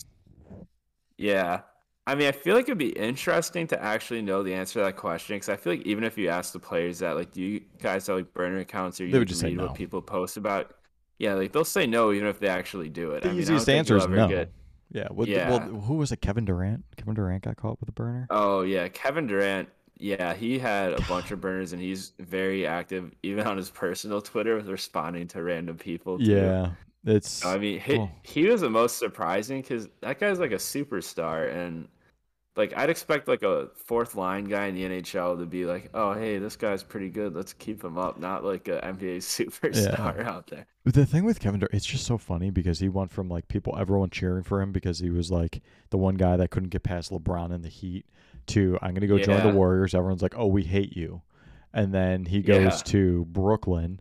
yeah. I mean, I feel like it'd be interesting to actually know the answer to that question because I feel like even if you ask the players that, like, do you guys have like burner accounts or They you would just say read what no. people post about? Yeah, like they'll say no even if they actually do it. The I mean, I easiest don't think answer you'll is ever no. get. Yeah. Well, Yeah. who was it? Kevin Durant. Kevin Durant got caught with a burner. Oh, yeah. Kevin Durant. Yeah, he had a bunch of burners and he's very active even on his personal Twitter with responding to random people too. Yeah. I It's mean, oh, he was the most surprising because that guy's like a superstar and. Like I'd expect like a fourth line guy in the NHL to be like, "Oh, hey, this guy's pretty good. Let's keep him up." Not like a NBA yeah. superstar out there. The thing with Kevin Durant, it's just so funny because he went from like everyone cheering for him because he was like the one guy that couldn't get past LeBron in the Heat to I'm gonna go join the Yeah, Warriors. Everyone's like, oh, we hate you, and then he goes yeah. to Brooklyn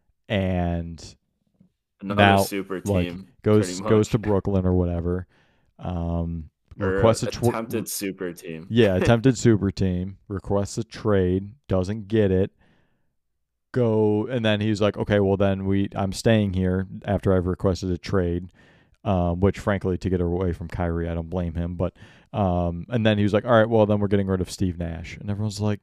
and Another now super like team, pretty goes much, to Brooklyn or whatever. or a Requests a attempted super team. yeah, attempted super team, requests a trade, doesn't get it. Go and then he's like, okay, well then I'm staying here after I've requested a trade, which frankly to get away from Kyrie, I don't blame him. But and then he was like, all right, well then we're getting rid of Steve Nash, and everyone's like,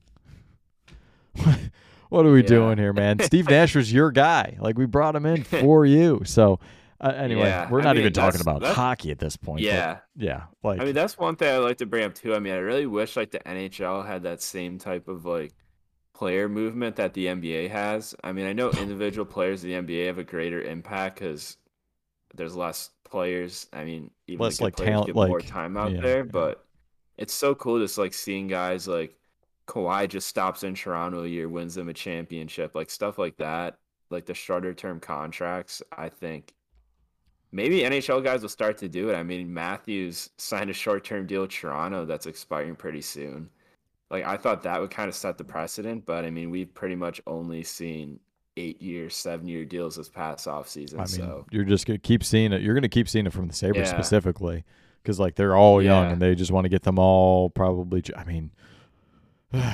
what are we Yeah, doing here, man? Steve Nash was your guy. Like we brought him in for you. So anyway, yeah. we're I not even mean, talking about that's hockey at this point. But yeah. yeah, I mean, like that's one thing I like to bring up too. I mean, I really wish like the NHL had that same type of like player movement that the NBA has. I mean, I know individual players in the NBA have a greater impact because there's less players. I mean, even the less good like players talent, get more like time out yeah, there, yeah. but it's so cool just like seeing guys like Kawhi just stops in Toronto a year, wins them a championship, like stuff like that, like the shorter term contracts. I think maybe NHL guys will start to do it. I mean, Matthews signed a short term deal with Toronto that's expiring pretty soon. Like I thought that would kind of set the precedent, but I mean, we've pretty much only seen 8 year, 7 year deals this past I offseason. mean, So you're just gonna keep seeing it. You're gonna keep seeing it from the Sabres yeah, specifically, because like they're all young yeah, and they just want to get them all. Probably, I mean,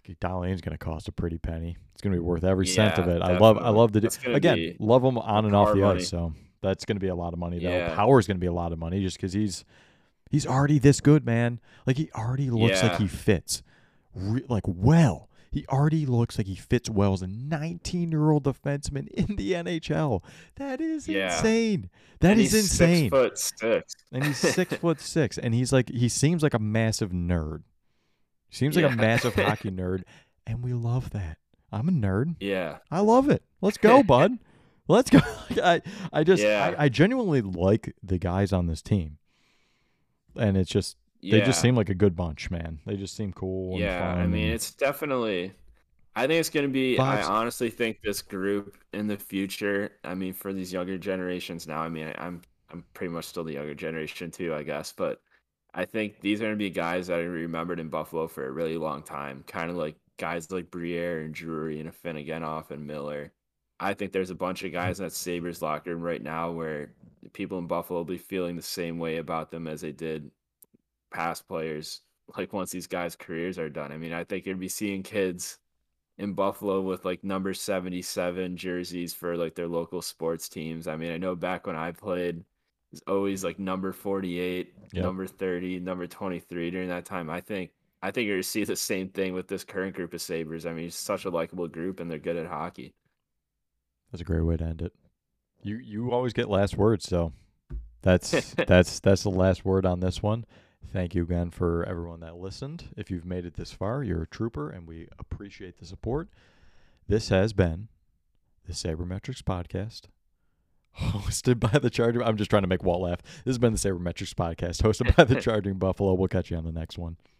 Dahlon's going to cost a pretty penny. It's going to be worth every cent of Yeah, it. I love the That's gonna again, be love him on and off car the money. ice. So that's going to be a lot of money though. Yeah. Power's going to be a lot of money just because he's already this good, man. Like he already looks like Yeah. he fits, well. He already looks like he fits well as a 19-year-old defenseman in the NHL. That is Yeah. insane. That And is he's insane. 6'6". And he's 6'6", and he seems like a massive nerd. He seems like a Yeah. massive hockey nerd, and we love that. I'm a nerd. Yeah. I love it. Let's go, bud. Let's go. Yeah. I genuinely like the guys on this team, and it's just they just seem like a good bunch, man. They just seem cool. And Yeah, fun I mean, and- it's definitely. I think it's going to be. I Vibes. honestly think this group in the future. I mean, for these younger generations now. I mean, I'm pretty much still the younger generation too, I guess. But I think these are going to be guys that are remembered in Buffalo for a really long time. Kind of like guys like Briere and Drury and Afinogenov and Miller. I think there's a bunch of guys in that Sabres locker room right now where people in Buffalo will be feeling the same way about them as they did past players. Like once these guys' careers are done. I mean, I think you'd be seeing kids in Buffalo with like number 77 jerseys for like their local sports teams. I mean, I know back when I played, it was always like number 48, Yep. number 30, number 23 during that time. I think you're going to see the same thing with this current group of Sabres. I mean, it's such a likable group and they're good at hockey. That's a great way to end it. You always get last words, so that's the last word on this one. Thank you again for everyone that listened. If you've made it this far, you're a trooper, and we appreciate the support. This has been the Sabermetrics Podcast, hosted by the Charging. I'm just trying to make Walt laugh. This has been the Sabermetrics Podcast, hosted by the Charging Buffalo. We'll catch you on the next one.